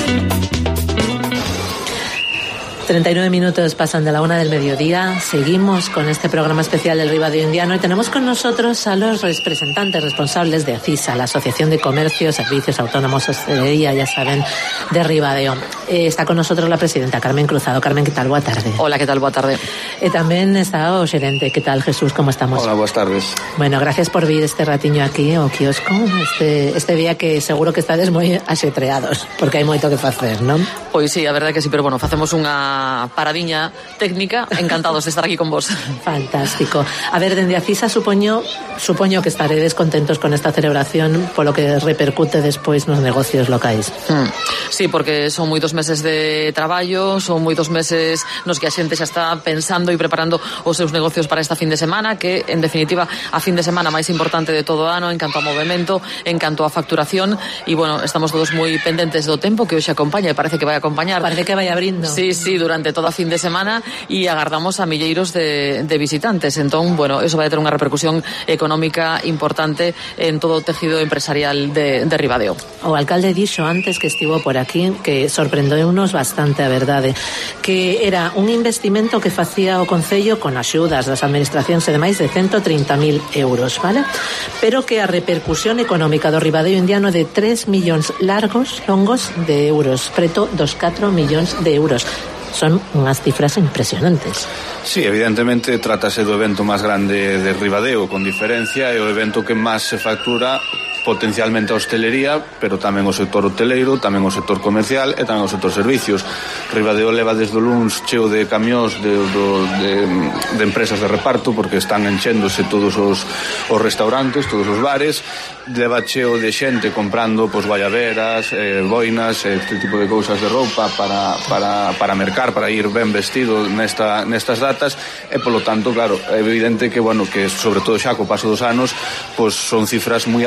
treinta y nueve minutos pasan de la una del mediodía. Seguimos con este programa especial del Ribadeo Indiano y tenemos con nosotros a los representantes responsables de ACISA, la Asociación de Comercio, Servicios Autónomos, Hostelería, ya saben, de Ribadeo. Eh, está con nosotros la presidenta Carmen Cruzado. Carmen, ¿qué tal? Boa tarde. Hola, ¿qué tal? Boa tarde. E tamén está o xerente. ¿Qué tal, Jesús? ¿Cómo estamos? Hola, buenas tardes. Bueno, gracias por vir este ratiño aquí ao quiosco, este, este día que seguro que estades moi axetreados, porque hai moito que facer, non? Pois sí, a verdade que sí, pero bueno, facemos unha paradiña técnica, encantados de estar aquí con vos. Fantástico. A ver, dende a CISA supoño, supoño que estaredes contentos con esta celebración polo que repercute despois nos negocios locais. Mm. Sí, porque son moitos meses de traballo, son moitos meses nos que a xente xa está pensando e preparando os seus negocios para esta fin de semana, que en definitiva a fin de semana máis importante de todo o ano en canto a movimento, en canto a facturación, e bueno, estamos todos moi pendentes do tempo que hoxe acompaña e parece que vai acompañar. Parece que vai abrindo. Sí, sí, durante toda a fin de semana e agardamos a milleiros de, de visitantes. Entón, bueno, eso vai ter unha repercusión económica importante en todo o tejido empresarial de, de Ribadeo. O alcalde dixo antes que estivo por aquí que sorprendeunos bastante, a verdade, que era un investimento que facía o Concello con axudas das administracións e demais de ciento trinta mil euros, vale? Pero que a repercusión económica do Ribadeo Indiano de tres millóns largos, longos de euros, preto dos catro millóns de euros. Son unhas cifras impresionantes. Sí, evidentemente trátase do evento máis grande de Ribadeo, con diferencia, é o evento que máis se factura potencialmente a hostelería, pero tamén o sector hoteleiro, tamén o sector comercial e tamén o sector servicios. Ribadeo leva desde o luns cheo de camións de, de, de empresas de reparto, porque están enchéndose todos os, os restaurantes, todos os bares, leva cheo de xente comprando pues, guayaberas, eh, boinas, este tipo de cousas de roupa para, para, para mercar, para ir ben vestido nesta, nestas datas, e polo tanto, claro, é evidente que, bueno, que sobre todo xa co paso dos anos, pues, son cifras moi altas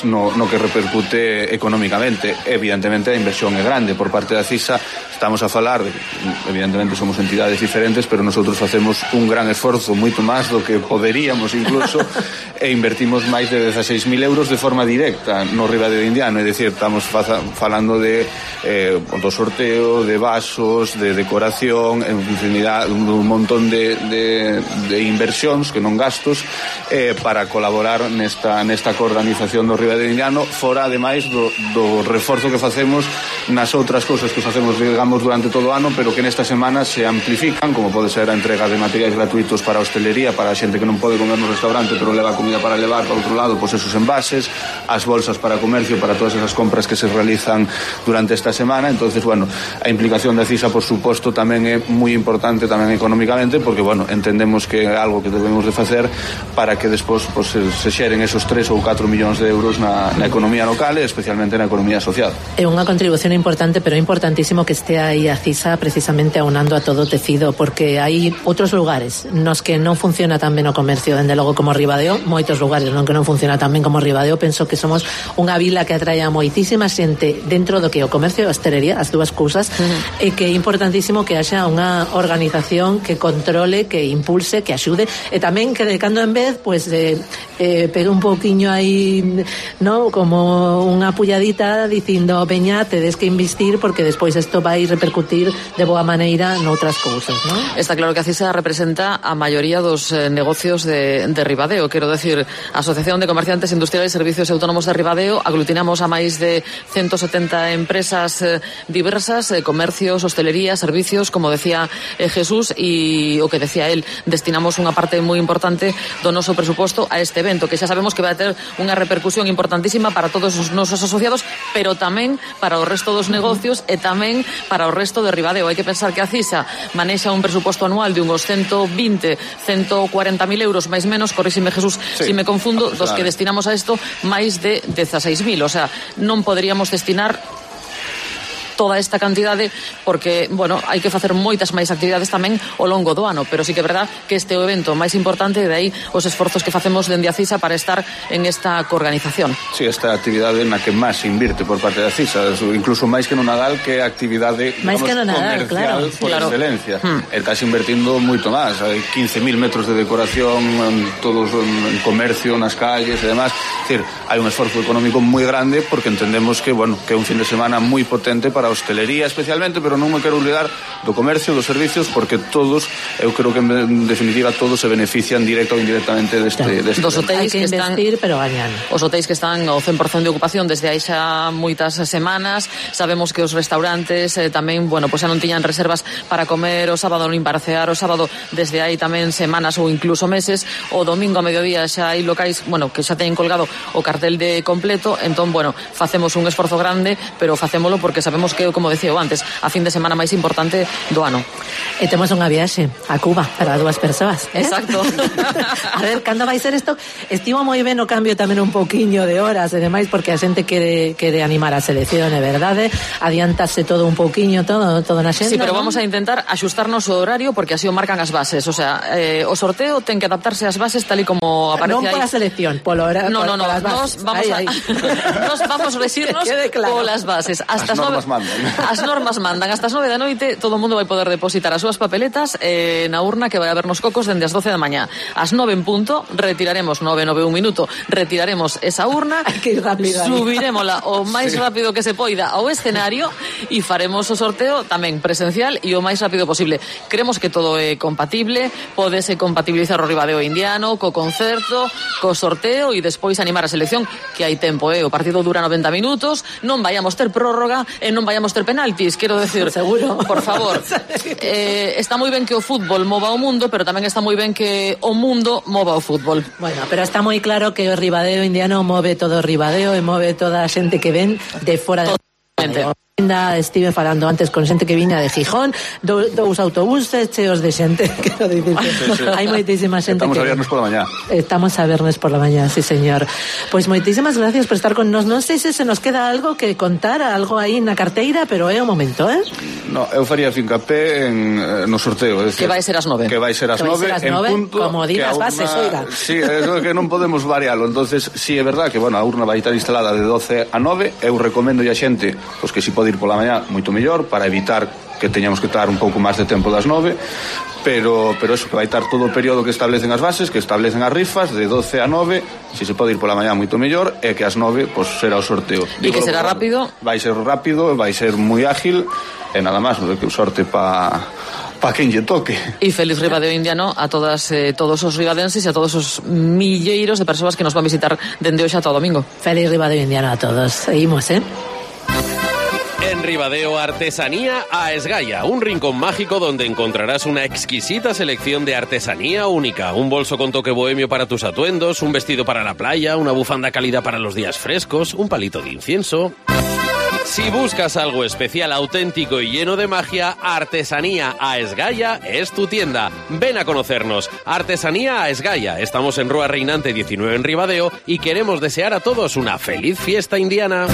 no, no que repercute económicamente. Evidentemente a inversión é grande por parte da CISA. Estamos a falar, evidentemente somos entidades diferentes, pero nosotros facemos un gran esforzo, moito máis do que poderíamos incluso, e invertimos máis de dezasseis mil euros de forma directa no Ribadeo Indiano, é dicir, estamos faza, falando de eh, do sorteo, de vasos, de decoración, en infinidade, un montón de, de, de inversións que non gastos eh, para colaborar nesta, nesta coorganización do Ribadeo Indiano, fora ademais do, do reforzo que facemos nas outras cousas que facemos, digamos, durante todo o ano, pero que nesta semana se amplifican, como pode ser a entrega de materiais gratuitos para a hostelería, para a xente que non pode comer no restaurante pero leva comida para levar para outro lado, pois esos envases, as bolsas para comercio, para todas esas compras que se realizan durante esta semana. Entonces, bueno, a implicación da CISA, por suposto, tamén é moi importante tamén económicamente, porque, bueno, entendemos que é algo que debemos de facer para que despois pues, se, se xeren esos tres ou catro millóns de euros na, na economía local e especialmente na economía social. É unha contribución importante, pero é importantísimo que este aí a CISA precisamente aunando a todo o tecido, porque hai outros lugares nos que non funciona tan ben o comercio, dende logo como Ribadeo, moitos lugares non que non funciona tan ben como Ribadeo. Penso que somos unha vila que atrae a moitísima xente dentro do que o comercio e a hostelería, as dúas cousas, uh-huh. e que é importantísimo que haxa unha organización que controle, que impulse, que axude, e tamén que de cando en vez pues eh, eh, pegue un pouquiño aí, no, como unha pulladita dicindo, veña, tedes que investir porque despois isto vai repercutir de boa maneira noutras cousas, non? Está claro que a CISA representa a maioría dos eh, negocios de, de Ribadeo. Quero decir, a Asociación de Comerciantes Industriales e Servicios Autónomos de Ribadeo aglutinamos a máis de ciento setenta empresas eh, diversas, eh, comercios, hostelería, servicios, como decía eh, Jesús, e o que decía él, destinamos unha parte moi importante do noso presuposto a este evento, que xa sabemos que vai a ter unha repercusión importantísima para todos os nosos asociados, pero tamén para o resto dos negocios e tamén para o resto de Ribadeo. Hai que pensar que a CISA manexa un presuposto anual de uns ciento vinte, ciento cuarenta mil euros máis menos, corríxime Jesús, sí, si me confundo, dos que destinamos a isto máis de dezasseis mil, o sea, non poderíamos destinar toda esta cantidade porque, bueno, hai que facer moitas máis actividades tamén ao longo do ano, pero sí que é verdad que este é o evento máis importante, e de aí os esforzos que facemos dende a CISA para estar en esta coorganización. Sí, esta actividade na que máis se invirte por parte da CISA, incluso máis que no Nadal, que é a actividade, máis que no Nadal, comercial, claro, por claro. excelencia. Hmm. Estás invertindo moito máis, hai quince mil metros de decoración en todos en comercio, nas calles e demás. É dicir, hai un esforzo económico moi grande porque entendemos que, bueno, que é un fin de semana moi potente para a hostelería especialmente, pero non me quero olvidar do comercio, dos servicios, porque todos, eu creo que en definitiva todos se benefician directa ou indirectamente deste, deste dos hotéis que, que están, investir, pero gañan. Os hotéis que están ao cen por cento de ocupación desde aí xa moitas semanas. Sabemos que os restaurantes eh, tamén, bueno, pois xa non tiñan reservas para comer o sábado, nin para cear o sábado desde aí tamén semanas ou incluso meses. O domingo a mediodía xa hai locais, bueno, que xa teñen colgado o cartel de completo. Entón, bueno, facemos un esforzo grande, pero facémolo porque sabemos que, como decía antes, a fin de semana máis importante do ano. E temos unha viaxe a Cuba para dúas persoas, eh? Exacto. A ver, cando vai ser isto? Estimo moi ben o cambio tamén un pouquiño de horas e demais, porque a xente quere, quere animar a selección, é verdade, adiantase todo un pouquiño, todo, todo na xenda. Sí, pero ¿no? vamos a intentar axustarnos o horario porque así o marcan as bases, o sea, eh, o sorteo ten que adaptarse ás bases tal y como aparece non aí. Non pola selección, polo hora, no, no, no, nos vamos ay, a nos vamos a regirnos claro. polas bases. Hasta as normas nove... mandan. As normas mandan. Hasta as nove da noite todo o mundo vai poder depositar as súas papeletas eh, na urna que vai haber nos cocos dende as doce da mañá. As nove en punto retiraremos, nove, nove, un minuto, retiraremos esa urna, subiremosla o máis sí. rápido que se poida ao escenario e faremos o sorteo tamén presencial e o máis rápido posible. Creemos que todo é compatible, podese compatibilizar o Ribadeo Indiano co concerto, co sorteo e despois animar a selección, que hai tempo, eh? O partido dura noventa minutos, non vayamos ter prórroga e non vayamos ter penaltis, quero decir, seguro, por favor. eh, está moi ben que o fútbol mova o mundo, pero tamén está moi ben que o mundo mova o fútbol. Bueno, pero está moi claro que o Ribadeo Indiano move todo o Ribadeo e move toda a xente que ven de fora de... Ainda estive falando antes con xente que viña de Gijón, do, dous autobuses cheos de xente, quero dicir que sí, sí. Hai moitísima xente. Estamos que... a viernes por la mañá. Estamos a viernes por la mañá, sí, señor. Pois moitísimas gracias por estar con nos. Non sei se se nos queda algo que contar, algo aí na carteira, pero é o momento, eh? No, eu faría fincapé en, eh, no sorteo. Es decir, que vai ser as nove. Que vai ser as nove, en punto. Como digas bases, oiga. Sí, é que non podemos varialo. Entonces, sí, é verdad que, bueno, a urna vai estar instalada de doce a nove. Eu recomendo a xente, pois que si pode ir pola mañá, moito mellor, para evitar que teñamos que estar un pouco máis de tempo das nove, pero pero eso, que vai estar todo o período que establecen as bases, que establecen as rifas, de doce a nove, se se pode ir pola mañá moito mellor, e que as nove, pois será o sorteo. E que será rápido? Vai ser rápido, vai ser moi ágil, e nada máis, que sorte pa... pa quen lle toque. E feliz Ribadeo Indiano a todas eh, todos os ribadenses e a todos os milleiros de persoas que nos van visitar dende hoxe ata o domingo. Feliz Ribadeo Indiano a todos. Seguimos, eh? En Ribadeo, Artesanía a Esgaya, un rincón mágico donde encontrarás una exquisita selección de artesanía única, un bolso con toque bohemio para tus atuendos, un vestido para la playa, una bufanda cálida para los días frescos, un palito de incienso. Si buscas algo especial, auténtico y lleno de magia, Artesanía a Esgaya es tu tienda. Ven a conocernos. Artesanía a Esgaya. Estamos en Rúa Reinante diecinueve en Ribadeo y queremos desear a todos una feliz fiesta indiana.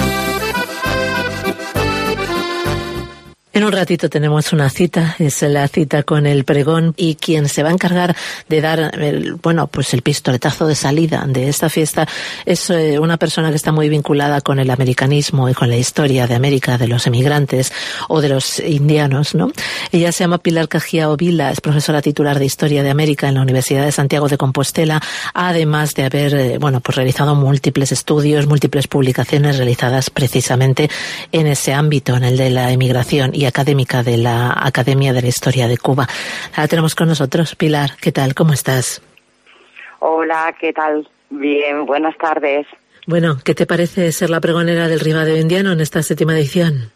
En un ratito tenemos una cita, es la cita con el pregón, y quien se va a encargar de dar el, bueno, pues el pistoletazo de salida de esta fiesta es eh, una persona que está muy vinculada con el americanismo y con la historia de América, de los emigrantes o de los indianos, ¿no? Ella se llama Pilar Cajiao Vila, es profesora titular de Historia de América en la Universidad de Santiago de Compostela, además de haber, eh, bueno, pues realizado múltiples estudios, múltiples publicaciones realizadas precisamente en ese ámbito, en el de la emigración, y académica de la Academia de la Historia de Cuba. La tenemos con nosotros. Pilar, ¿qué tal? ¿Cómo estás? Hola, ¿qué tal? Bien, buenas tardes. Bueno, ¿qué te parece ser la pregonera del Ribadeo Indiano en esta séptima edición?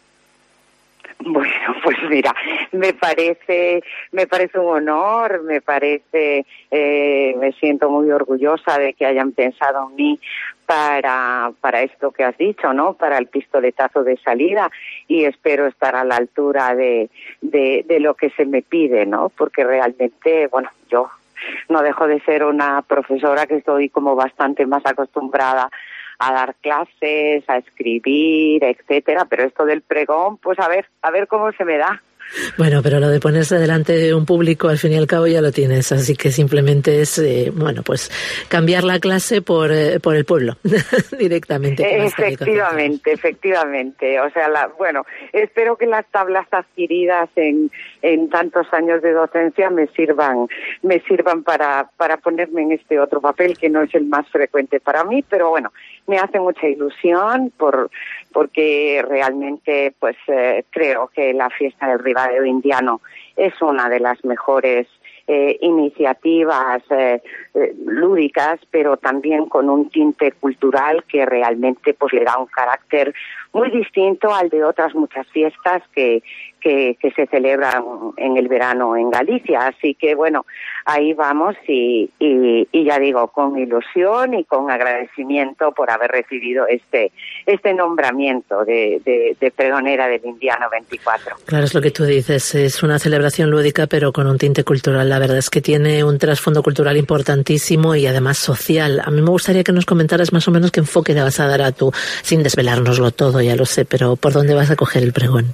Bueno, pues mira, me parece, me parece un honor, me parece, eh, me siento muy orgullosa de que hayan pensado en mí para, para esto que has dicho, ¿no? Para el pistoletazo de salida, y espero estar a la altura de, de, de lo que se me pide, ¿no? Porque realmente, bueno, yo no dejo de ser una profesora que estoy como bastante más acostumbrada a dar clases, a escribir, etcétera, pero esto del pregón, pues a ver, a ver cómo se me da. Bueno, pero lo de ponerse delante de un público, al fin y al cabo ya lo tienes, así que simplemente es, eh, bueno, pues cambiar la clase por, eh, por el pueblo, directamente. Efectivamente, efectivamente. O sea, la, bueno, espero que las tablas adquiridas en, en tantos años de docencia me sirvan, me sirvan para, para ponerme en este otro papel que no es el más frecuente para mí, pero bueno, me hace mucha ilusión por, porque realmente, pues, eh, creo que la fiesta del Ribadeo Indiano es una de las mejores eh, iniciativas eh, eh, lúdicas, pero también con un tinte cultural que realmente, pues, le da un carácter muy distinto al de otras muchas fiestas que, que, que se celebran en el verano en Galicia. Así que, bueno, ahí vamos y, y, y ya digo, con ilusión y con agradecimiento por haber recibido este este nombramiento de, de, de pregonera del Indiano veinticuatro. Claro, es lo que tú dices, es una celebración lúdica pero con un tinte cultural. La verdad es que tiene un trasfondo cultural importantísimo y además social. A mí me gustaría que nos comentaras más o menos qué enfoque le vas a dar a tú, sin desvelárnoslo todo, ya lo sé, pero ¿por dónde vas a coger el pregón?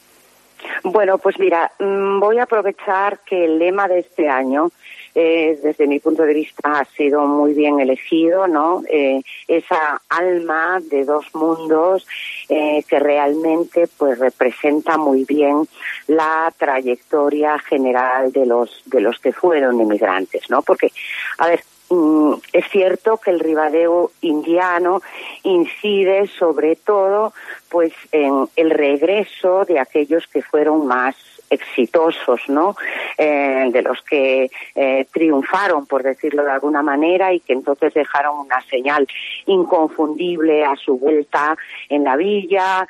Bueno, pues mira, voy a aprovechar que el lema de este año, eh, desde mi punto de vista, ha sido muy bien elegido, ¿no? Eh, esa alma de dos mundos eh, que realmente, pues, representa muy bien la trayectoria general de los de los que fueron inmigrantes, ¿no? Porque, a ver, es cierto que el Ribadeo Indiano incide sobre todo, pues, en el regreso de aquellos que fueron más exitosos, ¿no? Eh, de los que eh, triunfaron, por decirlo de alguna manera, y que entonces dejaron una señal inconfundible a su vuelta en la villa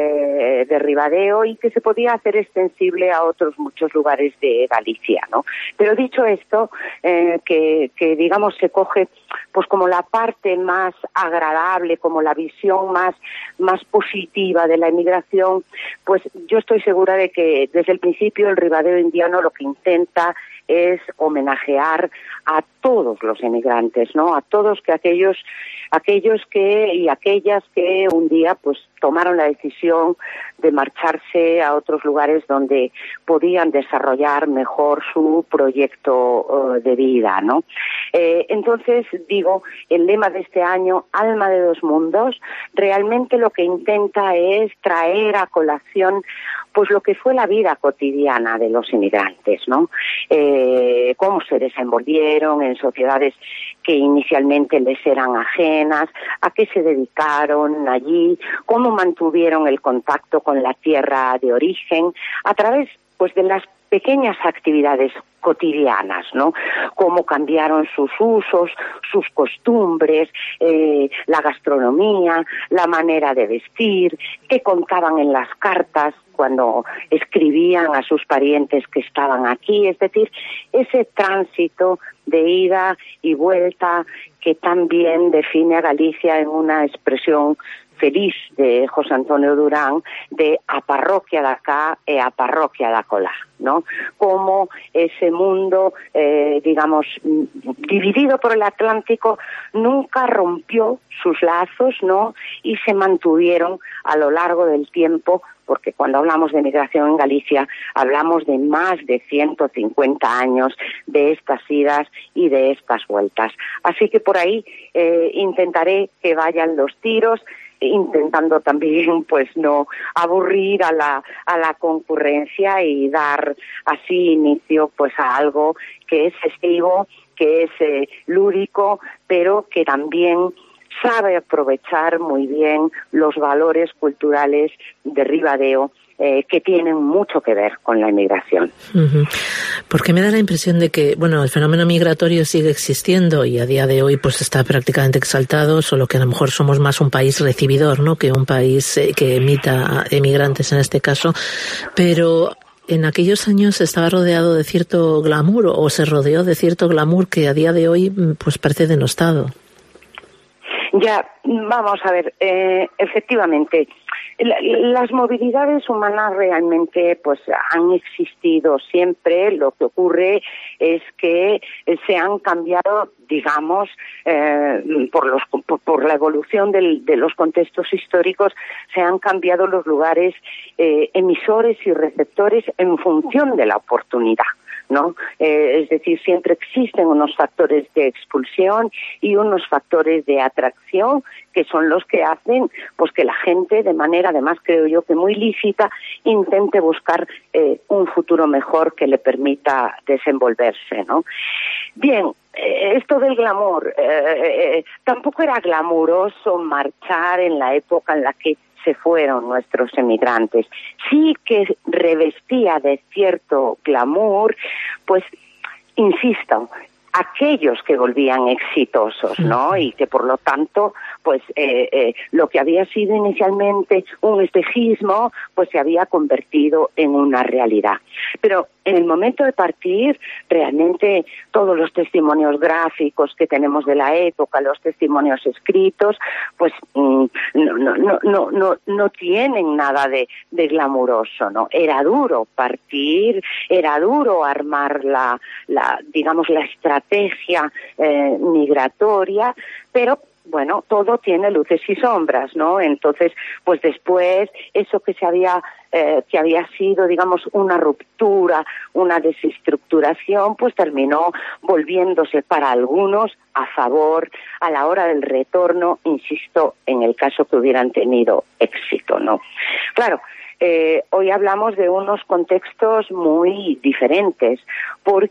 eh, de Ribadeo, y que se podía hacer extensible a otros muchos lugares de Galicia, ¿no? Pero dicho esto, eh, que, que digamos se coge pues como la parte más agradable, como la visión más, más positiva de la emigración, pues yo estoy segura de que desde el principio el Ribadeo indiano lo que intenta es homenajear a todos los emigrantes, ¿no? A todos que aquellos, aquellos que y aquellas que un día pues tomaron la decisión de marcharse a otros lugares donde podían desarrollar mejor su proyecto uh, de vida, ¿no? Eh, entonces, digo, el lema de este año, Alma de dos Mundos, realmente lo que intenta es traer a colación pues lo que fue la vida cotidiana de los inmigrantes, ¿no? Eh, cómo se desenvolvieron en sociedades que inicialmente les eran ajenas, a qué se dedicaron allí, cómo mantuvieron el contacto con la tierra de origen, a través pues de las pequeñas actividades cotidianas, ¿no? Cómo cambiaron sus usos, sus costumbres, eh, la gastronomía, la manera de vestir, qué contaban en las cartas cuando escribían a sus parientes que estaban aquí, es decir, ese tránsito de ida y vuelta que también define a Galicia en una expresión feliz de José Antonio Durán, de a parroquia de acá e a parroquia de acolá, ¿no? Como ese mundo, eh, digamos, dividido por el Atlántico, nunca rompió sus lazos, ¿no? Y se mantuvieron a lo largo del tiempo, porque cuando hablamos de migración en Galicia, hablamos de más de ciento cincuenta años de estas idas y de estas vueltas. Así que por ahí eh, intentaré que vayan los tiros, intentando también pues no aburrir a la a la concurrencia y dar así inicio pues a algo que es festivo, que es eh, lúdico, pero que también sabe aprovechar muy bien los valores culturales de Ribadeo, eh, que tienen mucho que ver con la inmigración. Uh-huh. Porque me da la impresión de que, bueno, el fenómeno migratorio sigue existiendo y a día de hoy pues está prácticamente exaltado, solo que a lo mejor somos más un país recibidor, ¿no?, que un país eh, que emita emigrantes en este caso, pero en aquellos años estaba rodeado de cierto glamour, o se rodeó de cierto glamour que a día de hoy pues parece denostado. Ya, vamos a ver, eh, efectivamente, la, las movilidades humanas realmente pues han existido siempre. Lo que ocurre es que se han cambiado, digamos, eh, por, los, por, por la evolución del, de los contextos históricos, se han cambiado los lugares eh, emisores y receptores en función de la oportunidad, ¿no? Eh, es decir, siempre existen unos factores de expulsión y unos factores de atracción que son los que hacen pues que la gente, de manera además creo yo que muy lícita, intente buscar eh, un futuro mejor que le permita desenvolverse, ¿no? Bien, eh, esto del glamour, eh, eh, tampoco era glamuroso marchar en la época en la que se fueron nuestros emigrantes. Sí que revestía de cierto glamour, pues, insisto, aquellos que volvían exitosos, ¿no? Y que por lo tanto, pues, eh, eh, lo que había sido inicialmente un espejismo, pues se había convertido en una realidad. Pero en el momento de partir, realmente todos los testimonios gráficos que tenemos de la época, los testimonios escritos, pues mm, no, no, no, no, no, no tienen nada de, de glamuroso, ¿no? Era duro partir, era duro armar la, la digamos, la estrategia eh, migratoria, pero bueno, todo tiene luces y sombras, ¿no? Entonces, pues después, eso que se había, eh, que había sido, digamos, una ruptura, una desestructuración, pues terminó volviéndose para algunos a favor a la hora del retorno, insisto, en el caso que hubieran tenido éxito, ¿no? Claro, Eh, hoy hablamos de unos contextos muy diferentes, porque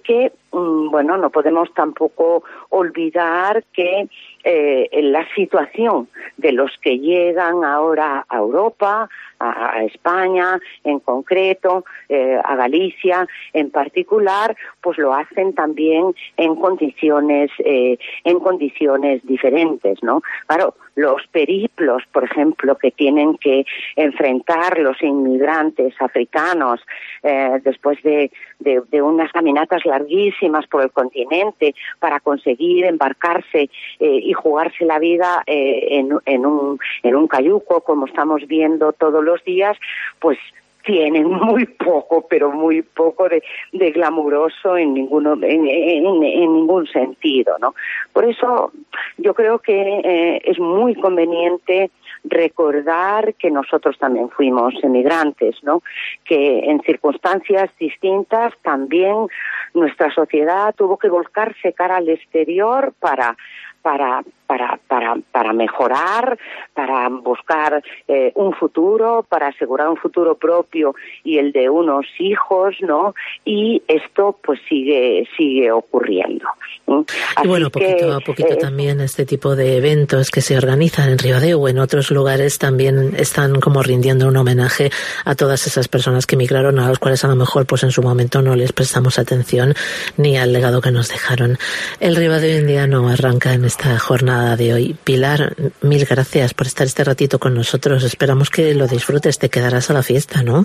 bueno, no podemos tampoco olvidar que eh, la situación de los que llegan ahora a Europa, a, a España en concreto, eh, a Galicia en particular, pues lo hacen también en condiciones, eh, en condiciones diferentes, ¿no? Claro, los periplos, por ejemplo, que tienen que enfrentar los inmigrantes africanos eh, después de, de, de unas caminatas larguísimas por el continente para conseguir embarcarse eh, y jugarse la vida eh, en, en, un, en un cayuco, como estamos viendo todos los días, pues tienen muy poco, pero muy poco de, de glamuroso en ninguno, en, en, en ningún sentido, ¿no? Por eso yo creo que eh, es muy conveniente recordar que nosotros también fuimos emigrantes, ¿no? Que en circunstancias distintas también nuestra sociedad tuvo que volcarse cara al exterior para para para para para mejorar, para buscar eh, un futuro, para asegurar un futuro propio y el de unos hijos, ¿no? Y esto pues sigue sigue ocurriendo. Así y bueno, poquito que, a poquito eh, también este tipo de eventos que se organizan en Ribadeo o en otros lugares también están como rindiendo un homenaje a todas esas personas que emigraron, a los cuales a lo mejor pues en su momento no les prestamos atención ni al legado que nos dejaron. El Ribadeo Indiano arranca en esta jornada de hoy. Pilar, mil gracias por estar este ratito con nosotros. Esperamos que lo disfrutes, te quedarás a la fiesta, ¿no?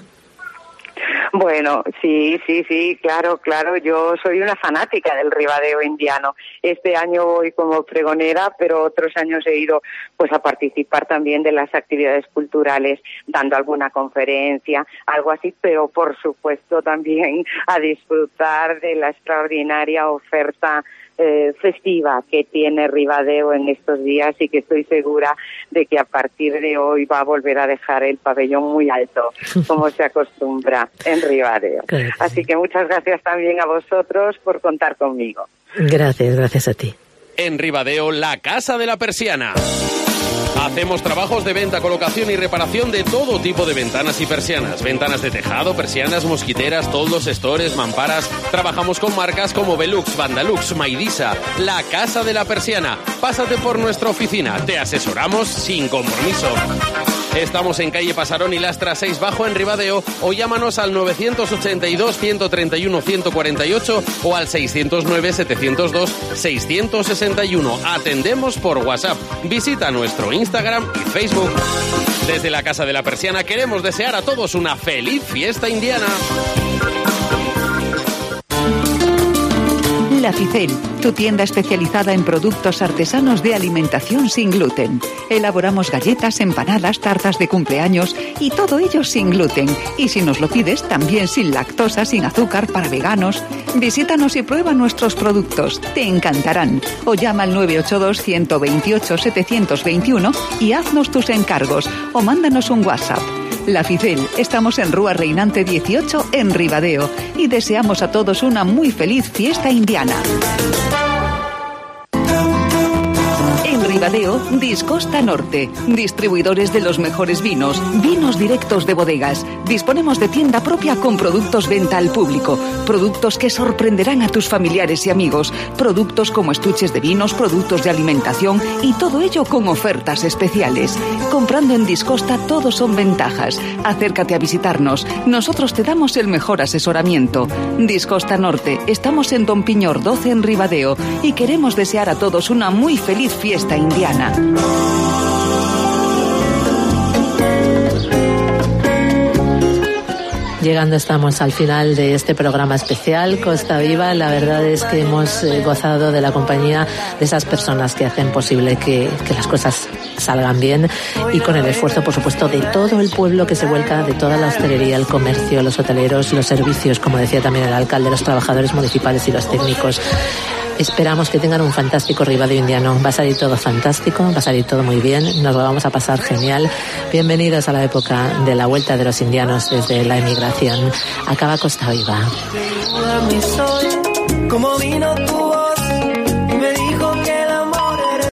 Bueno, sí, sí, sí, claro, claro. Yo soy una fanática del Ribadeo Indiano. Este año voy como pregonera, pero otros años he ido pues a participar también de las actividades culturales, dando alguna conferencia, algo así, pero por supuesto también a disfrutar de la extraordinaria oferta Eh, festiva que tiene Ribadeo en estos días y que estoy segura de que a partir de hoy va a volver a dejar el pabellón muy alto, como se acostumbra en Ribadeo. Claro. Así que muchas gracias también a vosotros por contar conmigo. Gracias, gracias a ti. En Ribadeo, la Casa de la Persiana. Hacemos trabajos de venta, colocación y reparación de todo tipo de ventanas y persianas. Ventanas de tejado, persianas, mosquiteras, toldos, estores, mamparas. Trabajamos con marcas como Velux, Vandalux, Maidisa. La Casa de la Persiana. Pásate por nuestra oficina. Te asesoramos sin compromiso. Estamos en calle Pasarón y Lastra seis Bajo en Ribadeo o llámanos al nueve ochenta y dos, ciento treinta y uno, ciento cuarenta y ocho o al seiscientos nueve, setecientos dos, seiscientos sesenta y uno. Atendemos por WhatsApp. Visita nuestro Instagram y Facebook. Desde la Casa de la Persiana queremos desear a todos una feliz fiesta indiana. La Ficel, tu tienda especializada en productos artesanos de alimentación sin gluten. Elaboramos galletas, empanadas, tartas de cumpleaños y todo ello sin gluten. Y si nos lo pides, también sin lactosa, sin azúcar, para veganos. Visítanos y prueba nuestros productos. Te encantarán. O llama al nueve ocho dos, uno dos ocho, siete dos uno y haznos tus encargos o mándanos un WhatsApp. La Ficel, estamos en Rúa Reinante dieciocho en Ribadeo y deseamos a todos una muy feliz fiesta indiana. En Ribadeo, Discosta Norte, distribuidores de los mejores vinos, vinos directos de bodegas. Disponemos de tienda propia con productos venta al público, productos que sorprenderán a tus familiares y amigos, productos como estuches de vinos, productos de alimentación y todo ello con ofertas especiales. Comprando en Discosta todo son ventajas. Acércate a visitarnos, nosotros te damos el mejor asesoramiento. Discosta Norte, estamos en Don Piñor doce en Ribadeo y queremos desear a todos una muy feliz fiesta indiana. Llegando estamos al final de este programa especial Costa Viva. La verdad es que hemos eh, gozado de la compañía de esas personas que hacen posible que, que las cosas salgan bien y con el esfuerzo, por supuesto, de todo el pueblo que se vuelca, de toda la hostelería, el comercio, los hoteleros, los servicios, como decía también el alcalde, los trabajadores municipales y los técnicos. Esperamos que tengan un fantástico Ribadeo Indiano. Va a salir todo fantástico, va a salir todo muy bien, nos lo vamos a pasar genial. Bienvenidos a la época de la vuelta de los indianos desde la emigración. Acaba Costa Viva. Como vino tu voz